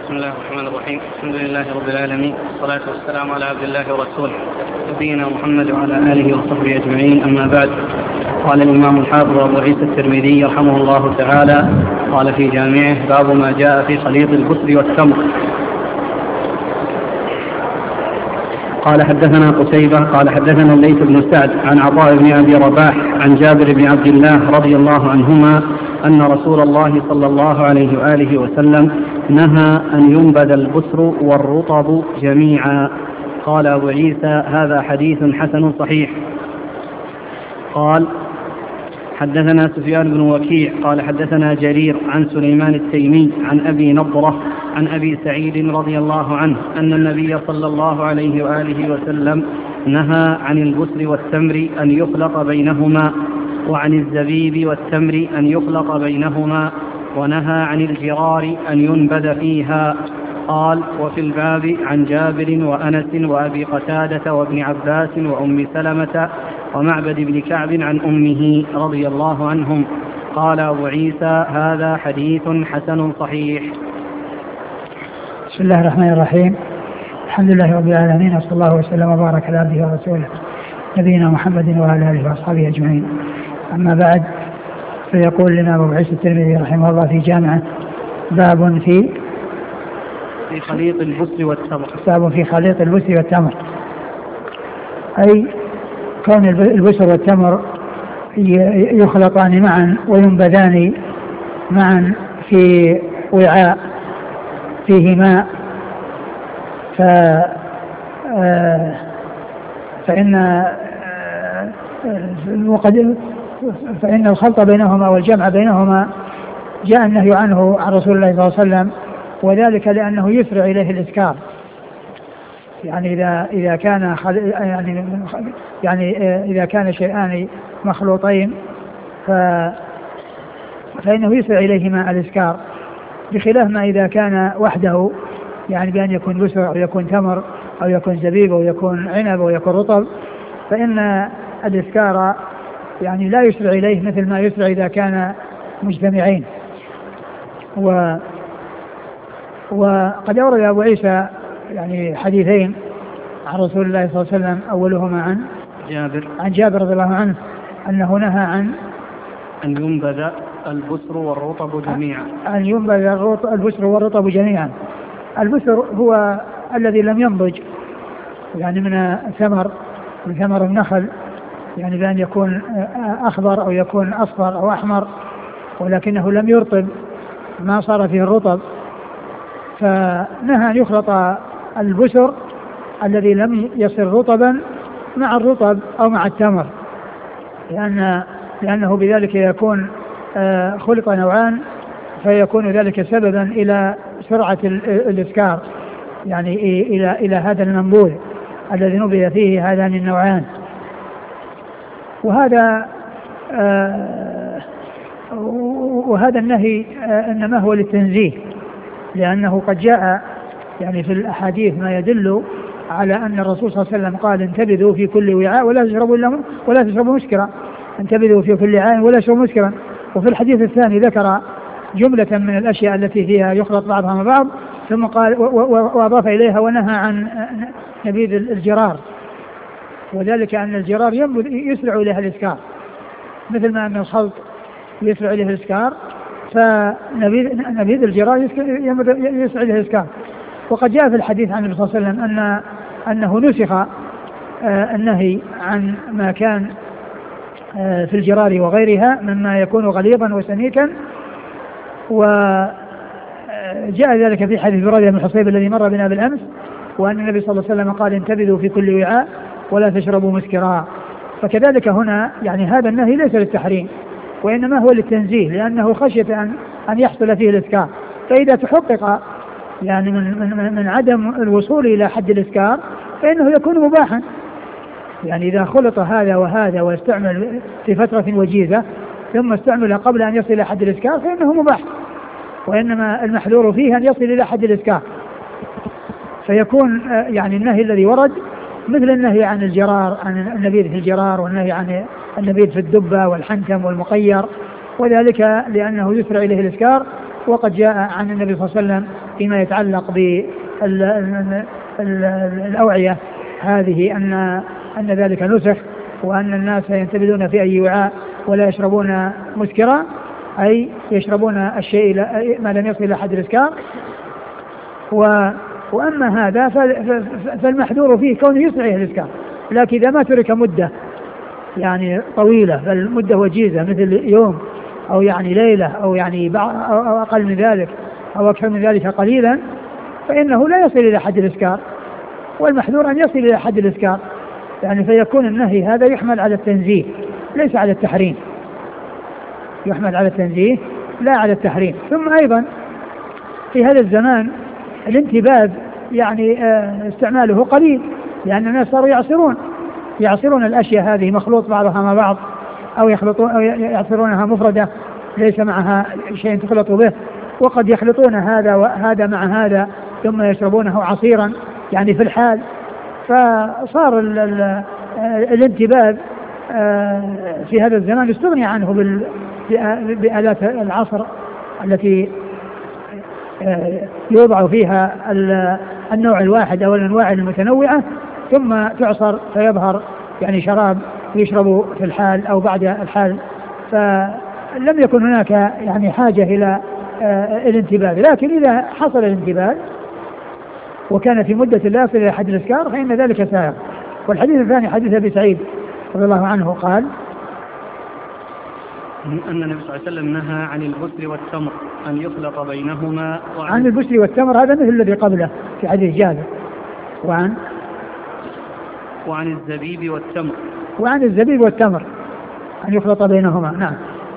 بسم الله الرحمن الرحيم. الحمد لله رب العالمين، والصلاة والسلام على عبد الله ورسوله نبينا محمد وعلى آله وصحبه أجمعين. أما بعد، قال الإمام الحافظ أبو عيسى الترمذي رحمه الله تعالى قال في جامعه: باب ما جاء في خليط البسر والتمر. قال حدثنا قتيبة قال حدثنا الليث بن سعد عن عطاء بن أبي رباح عن جابر بن عبد الله رضي الله عنهما أن رسول الله صلى الله عليه وآله وسلم نهى أن ينبذ البسر والرطب جميعا. قال أبو عيسى: هذا حديث حسن صحيح. قال حدثنا سفيان بن وكيع قال حدثنا جرير عن سليمان التيمي عن أبي نضرة عن أبي سعيد رضي الله عنه أن النبي صلى الله عليه وآله وسلم نهى عن البسر والتمر أن يخلط بينهما، وعن الزبيب والتمر أن يخلط بينهما، ونهى عن الجرار أن ينبذ فيها. قال: وفي الباب عن جابر وأنس وأبي قتادة وابن عباس وأم سلمة ومعبد بن كعب عن أمه رضي الله عنهم. قال أبو عيسى: هذا حديث حسن صحيح. بسم الله الرحمن الرحيم. الحمد لله رب العالمين، وصلى الله وسلم وبارك على عبده ورسوله نبينا محمد وعلى آله وأصحابه أجمعين. أما بعد، فيقول لنا أبو عيسى الترمذي رحمه الله في جامعه: باب في خليط البسر والتمر. باب في خليط البسر والتمر، أي كون البسر والتمر يخلطان معا وينبذان معا في وعاء فيه ماء، فإن الخلط بينهما والجمع بينهما جاء النهي عنه عن رسول الله صلى الله عليه وسلم، وذلك لأنه يسرع إليه الإسكار. يعني إذا كان شيئان مخلوطين فإنه يسرع إليهما الإسكار، بخلاف ما إذا كان وحده، يعني بأن يكون بسر أو يكون تمر أو يكون زبيب أو يكون عنب أو يكون رطب، فإن الإسكار يعني لا يسرع إليه مثل ما يسرع إذا كان مجتمعين. وقد أورد أبو عيسى يعني حديثين عن رسول الله صلى الله عليه وسلم، أولهما عن جابر رضي الله عنه أنه نهى عن أن ينبذ البسر والرطب جميعا. أن ينبذ البسر والرطب جميعا. البسر هو الذي لم ينضج، يعني من ثمر النخل، يعني بأن يكون أخضر أو يكون أصفر أو أحمر، ولكنه لم يرطب، ما صار فيه الرطب. فنهى أن يخلط البسر الذي لم يصير رطبا مع الرطب أو مع التمر، لأنه بذلك يكون خلط نوعان، فيكون ذلك سببا إلى سرعة الإسكار، يعني إلى هذا المنبوذ الذي نبذ فيه هذان النوعان. وهذا النهي إنما هو للتنزيه، لأنه قد جاء يعني في الأحاديث ما يدل على أن الرسول صلى الله عليه وسلم قال: انتبذوا في كل وعاء ولا تشربوا مسكرا، انتبذوا في كل وعاء ولا تشربوا مسكرا. وفي الحديث الثاني ذكر جملة من الأشياء التي فيها يخلط بعضها مع بعض، ثم قال وأضاف إليها: ونهى عن نبيذ الجرار، وذلك أن الجرار يسرع إليها الإسكار، مثل ما أن الخلط يسرع إليه الإسكار، فنبيذ الجرار يسرع إليه الإسكار. وقد جاء في الحديث عن النبي صلى الله عليه وسلم أنه نسخ النهي عن ما كان في الجرار وغيرها مما يكون غليظا وسميكا، وجاء ذلك في حديث بريدة بن الحصيب الذي مر بنا بالأمس، وأن النبي صلى الله عليه وسلم قال: انتبذوا في كل وعاء ولا تشربوا مسكرا. فكذلك هنا يعني هذا النهي ليس للتحريم، وإنما هو للتنزيه، لأنه خشية أن يحصل فيه الإسكار. فإذا تحقق يعني من عدم الوصول إلى حد الإسكار فإنه يكون مباحا. يعني إذا خلط هذا وهذا واستعمل في فترة وجيزة ثم استعمل قبل أن يصل إلى حد الإسكار فإنه مباح، وإنما المحذور فيه أن يصل إلى حد الإسكار، فيكون يعني النهي الذي ورد مثل النهي عن الجرار، عن النبيذ في الجرار، والنهي عن النبيذ في الدبة والحنتم والمقير، وذلك لأنه يسرع إليه الإسكار وقد جاء عن النبي صلى الله عليه وسلم فيما يتعلق بالأوعية هذه أن ذلك نسخ، وأن الناس ينتبذون في أي وعاء ولا يشربون مسكرا، أي يشربون الشيء ما لم يصل إلى حد الإسكار. وأما هذا فالمحذور فيه كونه يصل إلى الإسكار، لكن إذا ما ترك مدة يعني طويلة، بل مدة وجيزة مثل يوم أو يعني ليلة أو يعني أو أقل من ذلك أو أكثر من ذلك قليلا، فإنه لا يصل إلى حد الإسكار. والمحذور أن يصل إلى حد الإسكار، يعني فيكون النهي هذا يحمل على التنزيه ليس على التحريم، يحمل على التنزيه لا على التحريم. ثم أيضا في هذا الزمان الانتباذ يعني استعماله قليل، لأن الناس صاروا يعصرون الأشياء هذه مخلوط بعضها مع بعض، أو يعصرونها مفردة ليس معها شيء تخلط به، وقد يخلطون هذا وهذا مع هذا ثم يشربونه عصيرا يعني في الحال. فصار الانتباذ في هذا الزمان يستغني عنه بآلات العصر التي يوضع فيها النوع الواحد أو الأنواع المتنوعة ثم تعصر فيظهر يعني شراب يشرب في الحال أو بعد الحال. فلم يكن هناك يعني حاجة إلى الانتباه، لكن إذا حصل الانتباه وكان في مدة لا يصل إلى حد الإسكار فإن ذلك سائغ. والحديث الثاني حديث أبي سعيد رضي الله عنه قال أن النبي صلى الله عليه وسلم نهى عن البسل والتمر أن يخلط بينهما. عن البسل والتمر هذا مثل الذي قبله في حديث جابر. وعن الزبيب والتمر. وعن الزبيب والتمر أن يخلط بينهما. نعم.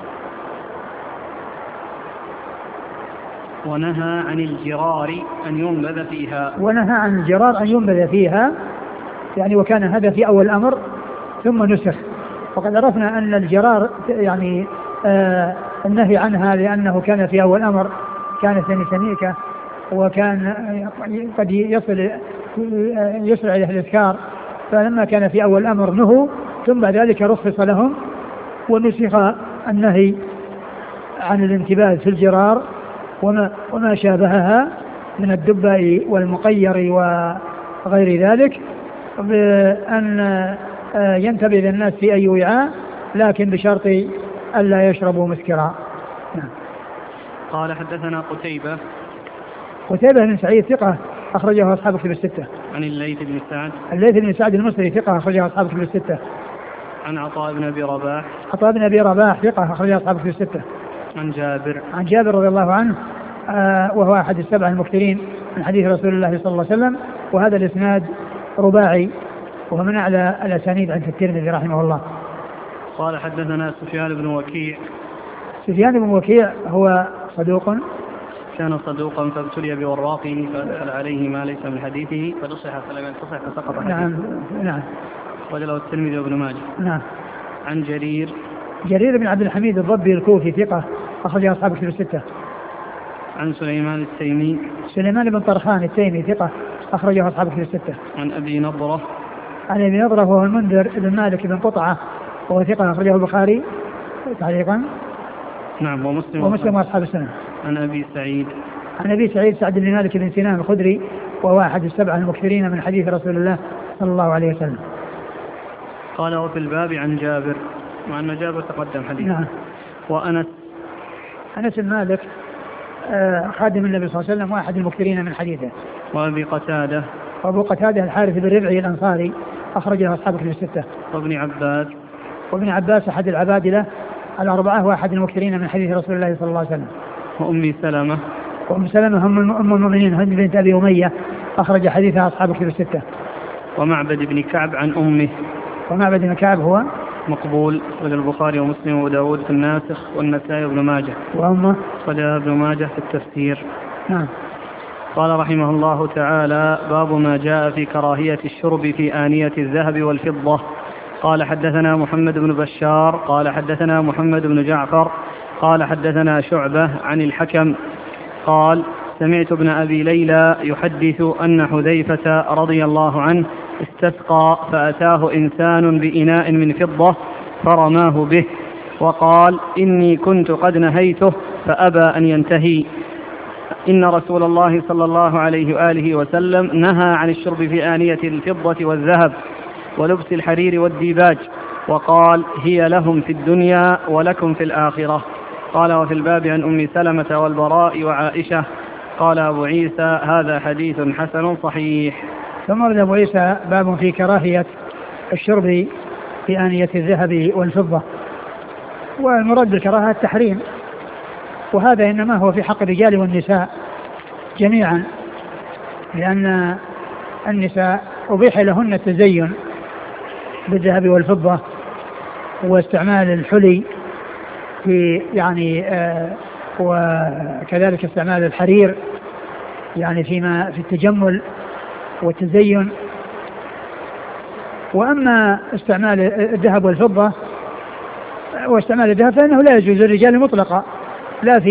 ونهى عن الجرار أن ينبذ فيها. ونهى عن الجرار أن ينبذ فيها، يعني وكان هذا في أول الأمر ثم نسخ. وقد عرفنا أن الجرار يعني النهي عنها لأنه كان في أول الأمر كانت سنيكة، وكان قد يسرع إلى الإسكار، فلما كان في أول الأمر نهوا، ثم بعد ذلك رخص لهم ونسخ النهي عن الانتباه في الجرار وما شابهها من الدباء والمقير وغير ذلك، بأن ينتبه الناس في أي وعاء لكن بشرط ألا يشربوا مسكرا. قال حدثنا قتيبة بن سعيد ثقة أخرجه أصحاب الكتب الستة. عن الليث بن سعد المصري ثقة أخرجه أصحاب الكتب الستة. عن عطاء بن أبي رباح ثقة أخرجه أصحاب الكتب الستة. عن جابر رضي الله عنه وهو أحد السبع المكثرين من حديث رسول الله صلى الله عليه وسلم. وهذا الإسناد رباعي وهو من أعلى الأسانيد عند الترمذي رحمه الله. قال حدثنا سفيان بن وكيع هو صدوق، كان صدوقا فابتلي بوراقه فدخل عليه ما ليس من حديثه فنصح فسقط حديثه. نعم. وله الترمذي وابن ماجه. نعم. عن جرير بن عبد الحميد الضبي الكوفي ثقة أخرجه أصحاب الكتب الستة. عن سليمان بن طرخان التيمي ثقة أخرجه أصحاب الكتب الستة. عن أبي نضرة وهو المنذر بن مالك بن قطعة وهو ثقة أخرجه البخاري تعليقا. نعم. ومسلم وأصحاب السنة. عن أبي سعيد سعد بن مالك بن سنان الخدري وهو أحد السبع المكثرين من حديث رسول الله صلى الله عليه وسلم. قال وفي الباب عن جابر، مع أن جابر تقدم حديث. نعم. وأنس بن مالك خادم النبي صلى الله عليه وسلم وأحد المكثرين من حديثه. وأبو قتادة الحارث بن ربعي الأنصاري أخرجه أصحاب الكتب الستة. وابن عباس أحد العبادلة الأربعة وأحد المكثرين من حديث رسول الله صلى الله عليه وسلم. وأم سلمة أم المؤمنين هند بنت أبي أمية أخرج حديثها أصحاب الكتب الستة. ومعبد بن كعب عن أمه. ومعبد بن كعب هو مقبول، رجل البخاري ومسلم وداود في الناسخ والنسائي وابن ماجه. وأمه رجل ابن ماجه في التفسير. نعم. قال رحمه الله تعالى: باب ما جاء في كراهية الشرب في آنية الذهب والفضة. قال حدثنا محمد بن بشار قال حدثنا محمد بن جعفر قال حدثنا شعبة عن الحكم قال: سمعت ابن أبي ليلى يحدث أن حذيفة رضي الله عنه استسقى فأتاه إنسان بإناء من فضة فرماه به وقال: إني كنت قد نهيته فأبى أن ينتهي. إن رسول الله صلى الله عليه وآله وسلم نهى عن الشرب في آنية الفضة والذهب ولبس الحرير والديباج، وقال: هي لهم في الدنيا ولكم في الآخرة. قال: وفي الباب عن أم سلمة والبراء وعائشة. قال أبو عيسى: هذا حديث حسن صحيح. ثم ورد أبو عيسى باب في كراهية الشرب في آنية الذهب والفضة، والمراد بالكراهة التحريم، وهذا إنما هو في حق الرجال والنساء جميعا، لأن النساء أبيح لهن التزين بالذهب والفضة واستعمال الحلي في وكذلك استعمال الحرير فيما في التجمل والتزين. وأما استعمال الذهب والفضة واستعمال الذهب فإنه لا يجوز للرجال مطلقا، لا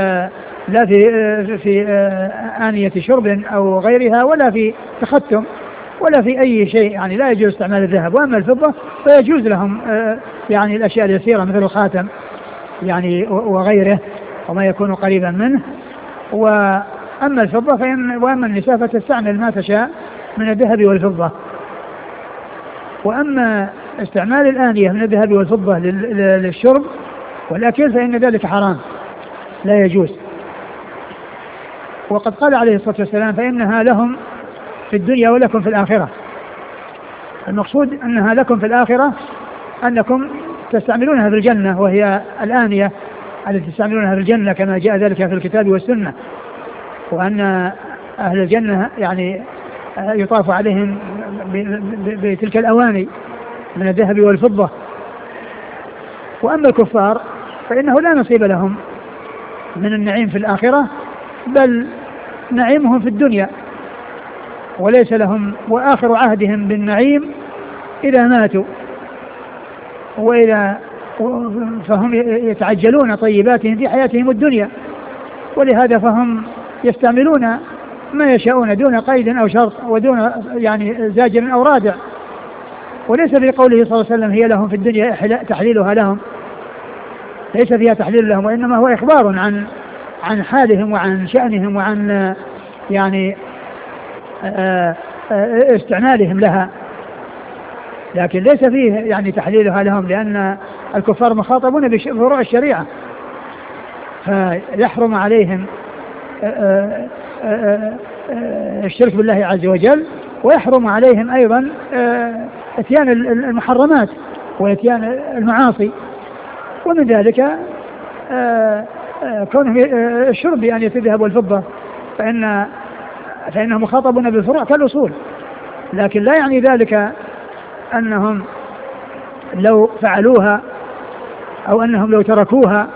في آنية شرب أو غيرها، ولا في تختم، ولا في أي شيء، لا يجوز استعمال الذهب. وأما الفضة فيجوز لهم الأشياء اليسيرة مثل الخاتم وغيره وما يكون قريبا منه. وأما الفضة وأما النساء فتستعمل ما تشاء من الذهب والفضة. وأما استعمال الآنية من الذهب والفضة للشرب والأكل فإن ذلك حرام لا يجوز. وقد قال عليه الصلاة والسلام: فإنها لهم في الدنيا ولكم في الآخرة. المقصود أنها لكم في الآخرة أنكم تستعملونها في الجنة، وهي الآنية التي تستعملونها في الجنة كما جاء ذلك في الكتاب والسنة، وأن أهل الجنة يطاف عليهم بتلك الأواني من الذهب والفضة. وأما الكفار فإنه لا نصيب لهم من النعيم في الآخرة، بل نعيمهم في الدنيا، وليس لهم، وآخر عهدهم بالنعيم إذا ماتوا، فهم يتعجلون طيباتهم في حياتهم الدنيا، ولهذا فهم يستعملون ما يشاءون دون قيد أو شرط ودون زاجر أو رادع. وليس في قوله صلى الله عليه وسلم: هي لهم في الدنيا تحليلها لهم، ليس فيها تحليل لهم، وإنما هو إخبار عن حالهم وعن شأنهم وعن استعمالهم لها، لكن ليس فيه تحليلها لهم، لأن الكفار مخاطبون بفروع الشريعة، فيحرم عليهم الشرك بالله عز وجل، ويحرم عليهم أيضا اتيان المحرمات واتيان المعاصي. ومن ذلك كونه الشرب بآنية الذهب والفضة فإنهم مخاطبون بالفروع كالأصول، لكن لا يعني ذلك أنهم لو فعلوها أو أنهم لو تركوها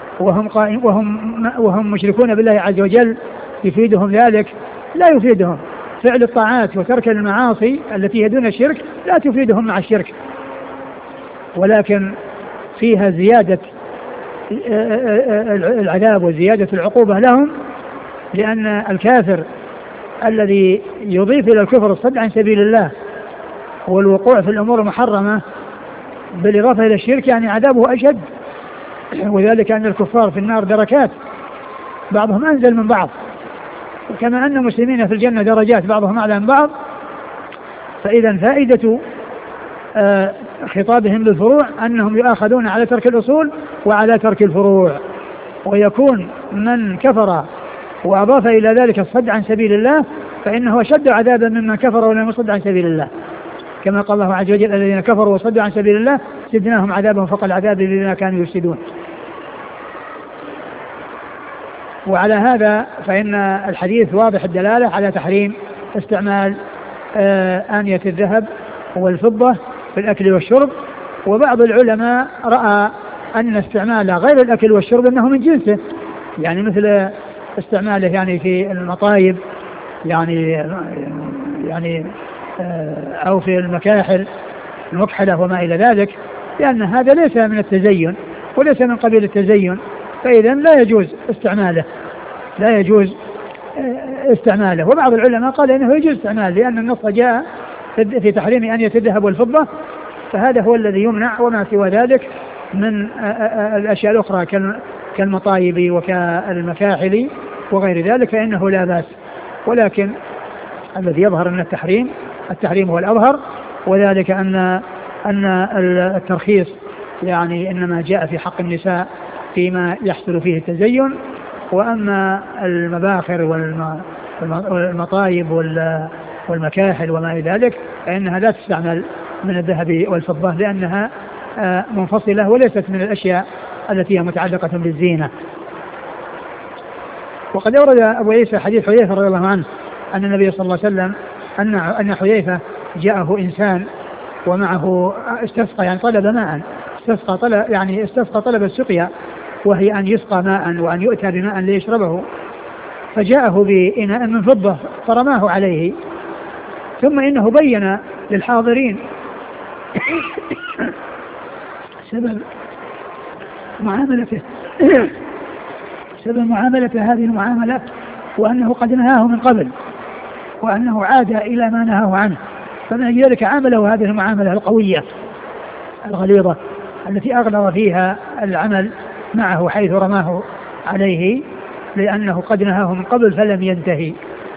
وهم مشركون بالله عز وجل يفيدهم ذلك. لا يفيدهم فعل الطاعات وترك المعاصي التي هي دون الشرك، لا تفيدهم مع الشرك، ولكن فيها زيادة العذاب وزيادة العقوبة لهم، لأن الكافر الذي يضيف إلى الكفر الصد عن سبيل الله والوقوع في الأمور المحرمة بالإضافة إلى الشرك عذابه أشد. وذلك أن الكفار في النار دركات، بعضهم أنزل من بعض، كما أن المسلمين في الجنة درجات بعضهم أعلى من بعض. فإذا فائدة خطابهم للفروع أنهم يؤاخذون على ترك الأصول وعلى ترك الفروع، ويكون من كفر وأضاف إلى ذلك الصد عن سبيل الله فإنه أشد عذابا ممن كفر ولم يصد عن سبيل الله، كما قال الله عز وجل: الذين كفروا وصدوا عن سبيل الله زدناهم عذابا فوق العذاب بما كانوا يفسدون. وعلى هذا فإن الحديث واضح الدلالة على تحريم استعمال آنية الذهب والفضة في الأكل والشرب. وبعض العلماء رأى أن استعمال غير الأكل والشرب أنه من جنسه، مثل استعماله في المطايب أو في المكاحل المكحلة وما إلى ذلك، لأن هذا ليس من التزين وليس من قبيل التزين، فإذا لا يجوز استعماله. وبعض العلماء قال إنه يجوز استعماله، لأن النص جاء في تحريم آنية الذهب والفضة، فهذا هو الذي يمنع، وما سوى ذلك من الأشياء الأخرى كالمطايب وكالمكاحل وغير ذلك فإنه لا بأس، ولكن الذي يظهر أن التحريم هو الأظهر، وذلك أن الترخيص يعني إنما جاء في حق النساء فيما يحصل فيه التزين، وأما المباخر والمطايب والمكاحل وما إلى ذلك فإنها لا تستعمل من الذهب والفضة لأنها منفصلة وليست من الأشياء التي هي متعلقة بالزينة. وقد أورد أبو عيسى حديث حذيفة رضي الله عنه أن النبي صلى الله عليه وسلم أن حذيفة جاءه إنسان ومعه استسقى يعني طلب ماء، استسقى طلب السقيا، وهي أن يسقى ماء وأن يؤتى بماء ليشربه، فجاءه بإناء من فضة فرماه عليه، ثم إنه بين للحاضرين سبب معاملته هذه المعاملة، وأنه قد نهاه من قبل وأنه عاد إلى ما نهاه عنه، فمن ذلك عامله هذه المعاملة القوية الغليظة التي أغلظ فيها العمل معه حيث رماه عليه لأنه قد نهاه من قبل فلم ينتهي.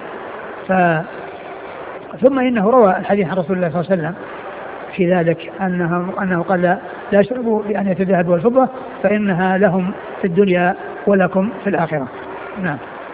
ثم إنه روى الحديث عن رسول الله صلى الله عليه وسلم في ذلك أنه قال لا يشربوا بأنية الذهب والفضة فإنها لهم في الدنيا ولكم في الآخرة. نعم.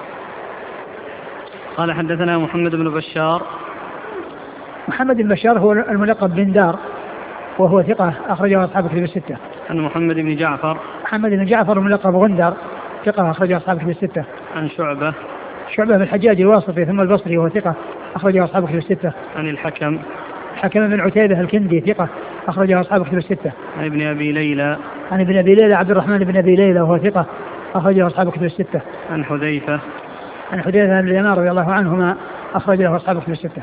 قال حدثنا محمد بن بشار. محمد بن بشار هو الملقب بن دار وهو ثقة أخرجه أصحاب الكتب الستة. عن محمد بن جعفر. محمد بن جعفر الملقب غندر ثقة أخرجه أصحاب الكتب الستة. عن شعبة بن الحجاج الواسطي ثم البصري وهو ثقة أخرجه أصحاب الكتب الستة. عن الحكم بن عتيبة الكندي ثقة أخرجه أصحاب الكتب الستة. عن ابن أبي ليلى. عبد الرحمن بن أبي ليلى وهو ثقة أخرجه أصحاب الكتب الستة. عن حذيفة بن اليمان رضي الله عنهما أخرجه أصحاب الكتب الستة.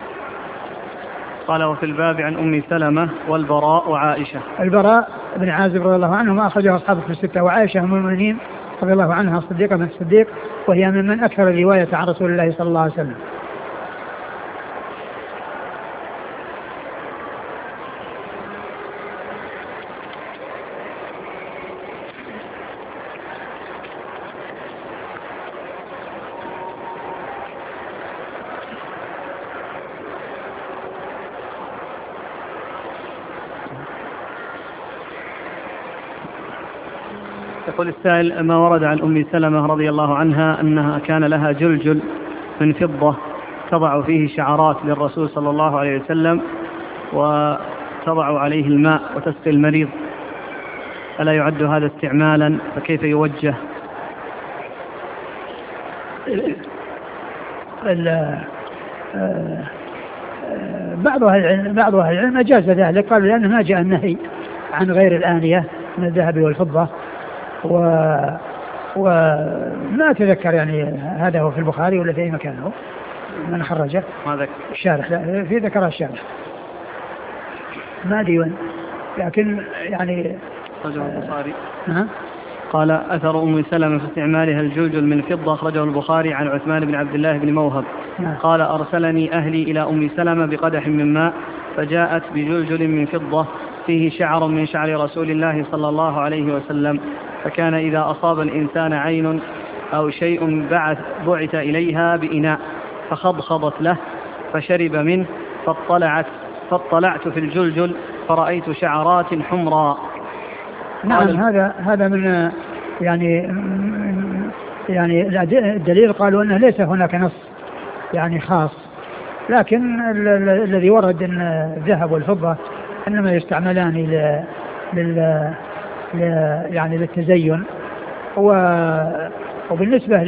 قال وفي الباب عن أم سلمة والبراء وعائشة. البراء بن عازب رضي الله عنهما أخرجه أصحاب الكتب الستة، وعائشة أم المؤمنين رضي الله عنها الصديقة من الصديق، وهي ممن أكثر الرواية عن رسول الله صلى الله عليه وسلم. يقول السائل ما ورد عن أم سلمة رضي الله عنها أنها كان لها جلجل من فضة تضع فيه شعرات للرسول صلى الله عليه وسلم وتضع عليه الماء وتسقي المريض، ألا يعد هذا استعمالا؟ فكيف يوجه؟ بعض أهل العلم أجاز ذلك، قالوا لأنه ما جاء النهي عن غير الآنية من الذهب والفضة، وما أتذكر يعني هذا هو في البخاري ولا في أي مكانه من خرجه الشارح، لا في ذكرها الشارح ما ديوان، لكن يعني أخرجه البخاري. قال أثر أم سلمة في استعمالها الجلجل من فضة أخرجه البخاري عن عثمان بن عبد الله بن موهب قال أرسلني أهلي إلى أم سلمة بقدح من ماء فجاءت بجلجل من فضة فيه شعر من شعر رسول الله صلى الله عليه وسلم، فكان إذا أصاب الإنسان عين أو شيء بعث إليها بإناء فخضخضت له فشرب منه فاطلعت في الجلجل فرأيت شعرات حمراء. نعم. هذا من يعني الدليل قالوا أنه ليس هناك نص يعني خاص، لكن الذي ورد أن الذهب والفضة إنما يستعملان يعني للتزين، وبالنسبة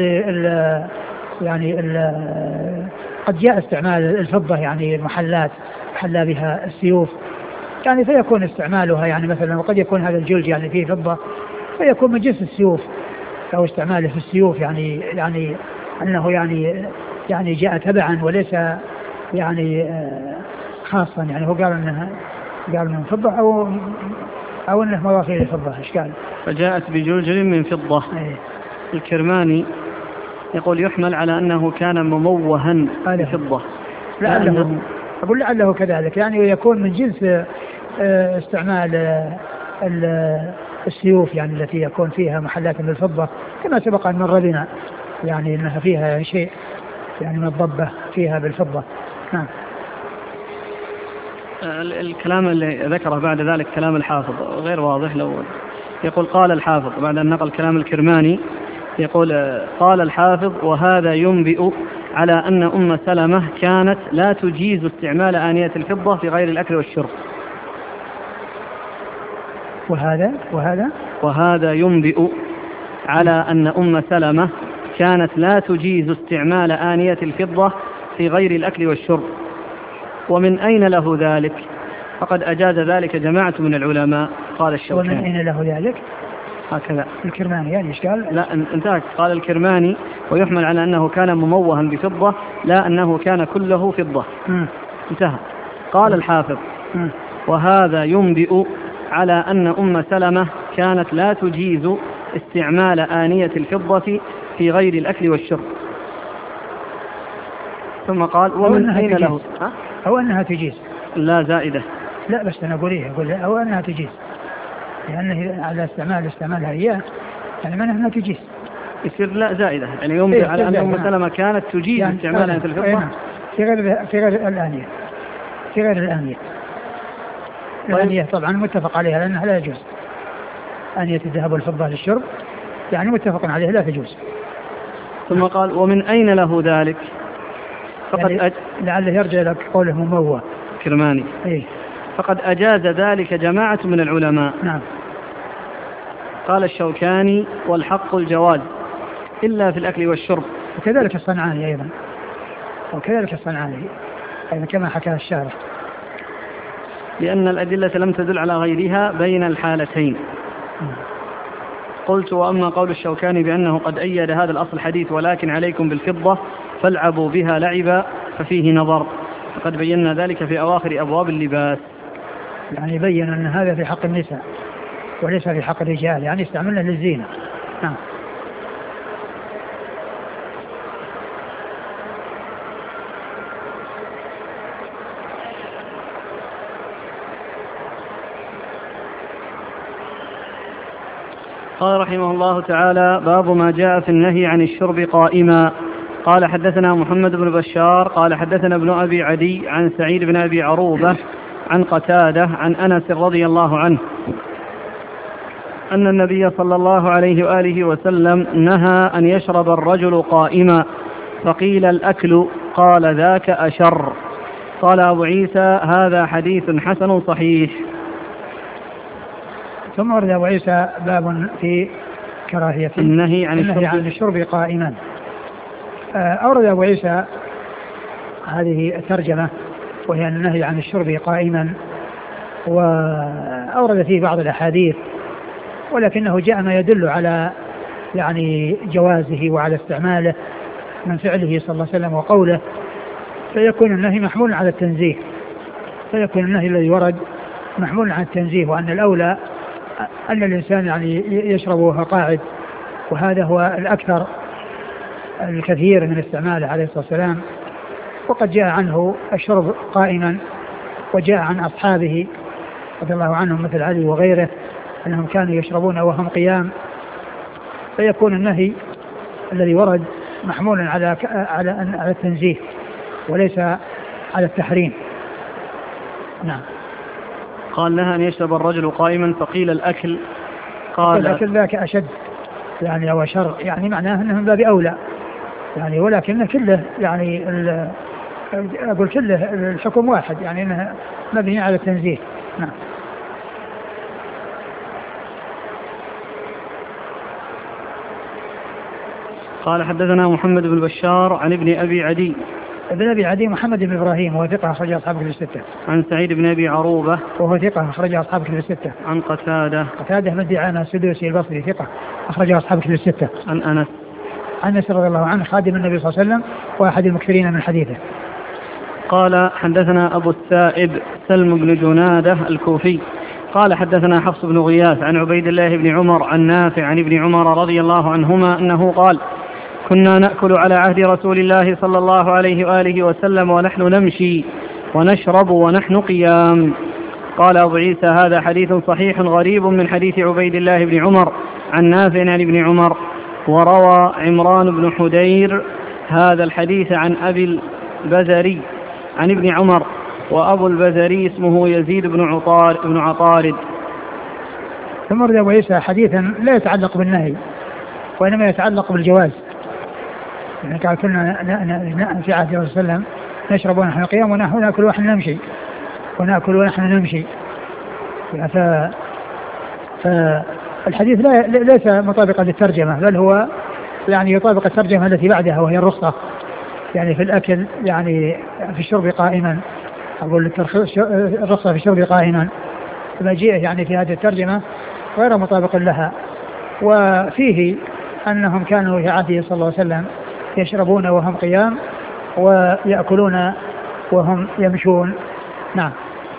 قد جاء استعمال الفضة يعني محلات حلا بها السيوف يعني فيكون استعمالها يعني مثلا، وقد يكون هذا الجلج يعني فيه فضة فيكون من جنس السيوف أو استعماله في السيوف يعني أنه يعني جاء تبعا وليس يعني خاصا، يعني هو قال من فضة أو أنه مواخير الفضة إشكال. فجاءت بجلجل من فضة. الكرماني يقول يحمل على أنه كان مموها بفضة، لعله كذلك يعني، ويكون من جنس استعمال السيوف يعني التي يكون فيها محلات من الفضة كما سبق أن مر بنا يعني أنها فيها شيء يعني من الضبة فيها بالفضة. نعم. الكلام اللي ذكره بعد ذلك كلام الحافظ غير واضح. لو يقول قال الحافظ بعد أن نقل كلام الكرماني يقول قال الحافظ وهذا ينبئ على أن أم سلمة كانت لا تجيز استعمال آنية الفضة في غير الأكل والشرب. وهذا ينبئ على أن أم سلمة كانت لا تجيز استعمال آنية الفضة في غير الأكل والشرب. ومن أين له ذلك؟ فقد أجاز ذلك جماعة من العلماء. قال الشوكاني. ومن أين له ذلك؟ هكذا الكرماني يعني إيش قال؟ لا انتهى. قال الكرماني ويحمل على أنه كان مموها بفضة لا أنه كان كله فضة. انتهى. قال الحافظ وهذا ينبئ على أن أم سلمة كانت لا تجيز استعمال آنية الفضة في غير الأكل والشرب. ثم قال ومن أين له؟ أو أنها تجيز. لا زائدة. لا بس أنا أقول أو أنها تجيز لأنه على استعمالها إياه يعني من أنها تجيز يصير لا زائدة يعني ينبئ على أن أم سلمة كانت تجيز يعني استعمال آنية الفضة في غير الآنية. الآنية طبعا متفق عليها لأنها لا يجوز آنية الذهب والفضة للشرب يعني متفق عليها لا تجوز. ثم قال ومن أين له ذلك؟ فقد يعني لعله يرجع لك قوله مموه كرماني. فقد أجاز ذلك جماعة من العلماء. نعم. قال الشوكاني والحق الجواز إلا في الأكل والشرب. وكذلك الصنعاني أيضا كما حكى الشارح لأن الأدلة لم تدل على غيرها بين الحالتين. قلت وأما قول الشوكاني بأنه قد أيد هذا الأصل الحديث ولكن عليكم بالفضة فالعبوا بها لعبا ففيه نظر فقد بينا ذلك في أواخر أبواب اللباس. يعني بين أن هذا في حق النساء وليس في حق الرجال يعني استعملنا للزينة. نعم. قال رحمه الله تعالى باب ما جاء في النهي عن الشرب قائما. قال حدثنا محمد بن بشار قال حدثنا ابن أبي عدي عن سعيد بن أبي عروبة عن قتادة عن أنس رضي الله عنه أن النبي صلى الله عليه وآله وسلم نهى أن يشرب الرجل قائما فقيل الأكل قال ذاك أشر. قال أبو عيسى هذا حديث حسن صحيح. ثم ورد أبو عيسى باب في كراهية النهي عن الشرب قائما. أورد أبو عيسى هذه الترجمة وهي النهي عن الشرب قائما وأورد فيه بعض الأحاديث ولكنه جاء ما يدل على يعني جوازه وعلى استعماله من فعله صلى الله عليه وسلم وقوله فيكون النهي محمول على التنزيه فيكون النهي الذي ورد محمول على التنزيه وأن الأولى أن الإنسان يعني يشرب وهو قاعد وهذا هو الأكثر الكثير من استعماله عليه الصلاة والسلام. وقد جاء عنه الشرب قائما وجاء عن أصحابه رضي الله عنهم مثل علي وغيره أنهم كانوا يشربون وهم قيام فيكون النهي الذي ورد محمول على التنزيه وليس على التحريم. نعم. قال لها أن يشرب الرجل قائما فقيل الأكل قال الأكل ذاك أشد يعني أو شر يعني معناه أنه من باب أولى يعني ولكن كله يعني أقول كله الحكم واحد يعني أنه مبني على التنزيه. نعم. قال حدثنا محمد بن بشار عن ابن أبي عدي. ابن أبي عدي محمد بن إبراهيم وهو ثقة أخرج أصحاب كتب الستة. عن سعيد بن أبي عروبة وهو ثقة أخرج أصحاب كتب الستة. عن قتادة بن دعامة السدوسي البصري ثقة أخرج أصحاب كتب الستة. عن أنس رضي الله عنه خادم النبي صلى الله عليه وسلم وأحد المكثرين من حديثه. قال حدثنا أبو السائب سلم بن جنادة الكوفي قال حدثنا حفص بن غياث عن عبيد الله بن عمر عن نافع عن ابن عمر رضي الله عنهما أنه قال كنا نأكل على عهد رسول الله صلى الله عليه وآله وسلم ونحن نمشي ونشرب ونحن قيام. قال أبو عيسى هذا حديث صحيح غريب من حديث عبيد الله بن عمر عن نافع عن ابن عمر. وروى عمران بن حدير هذا الحديث عن أبي البزري عن ابن عمر، وأبو البزري اسمه يزيد بن عطارد. ثم ورد أبو عيسى حديثا لا يتعلق بالنهي وإنما يتعلق بالجواز. يعني قال كنا في عهد الرسول صلى الله عليه وسلم نشرب ونحن قيام ونحن نأكل ونحن نمشي ونأكل ونحن نمشي. فالحديث ليس مطابقا للترجمة، بل هو يعني يطابق الترجمة التي بعدها وهي الرخصة يعني في الأكل، يعني في الشرب قائما، أقول الرخصة في الشرب قائما، فمجيئه يعني في هذه الترجمة غير مطابق لها. وفيه أنهم كانوا في عهده صلى الله عليه وسلم يشربون وهم قيام ويأكلون وهم يمشون. نعم.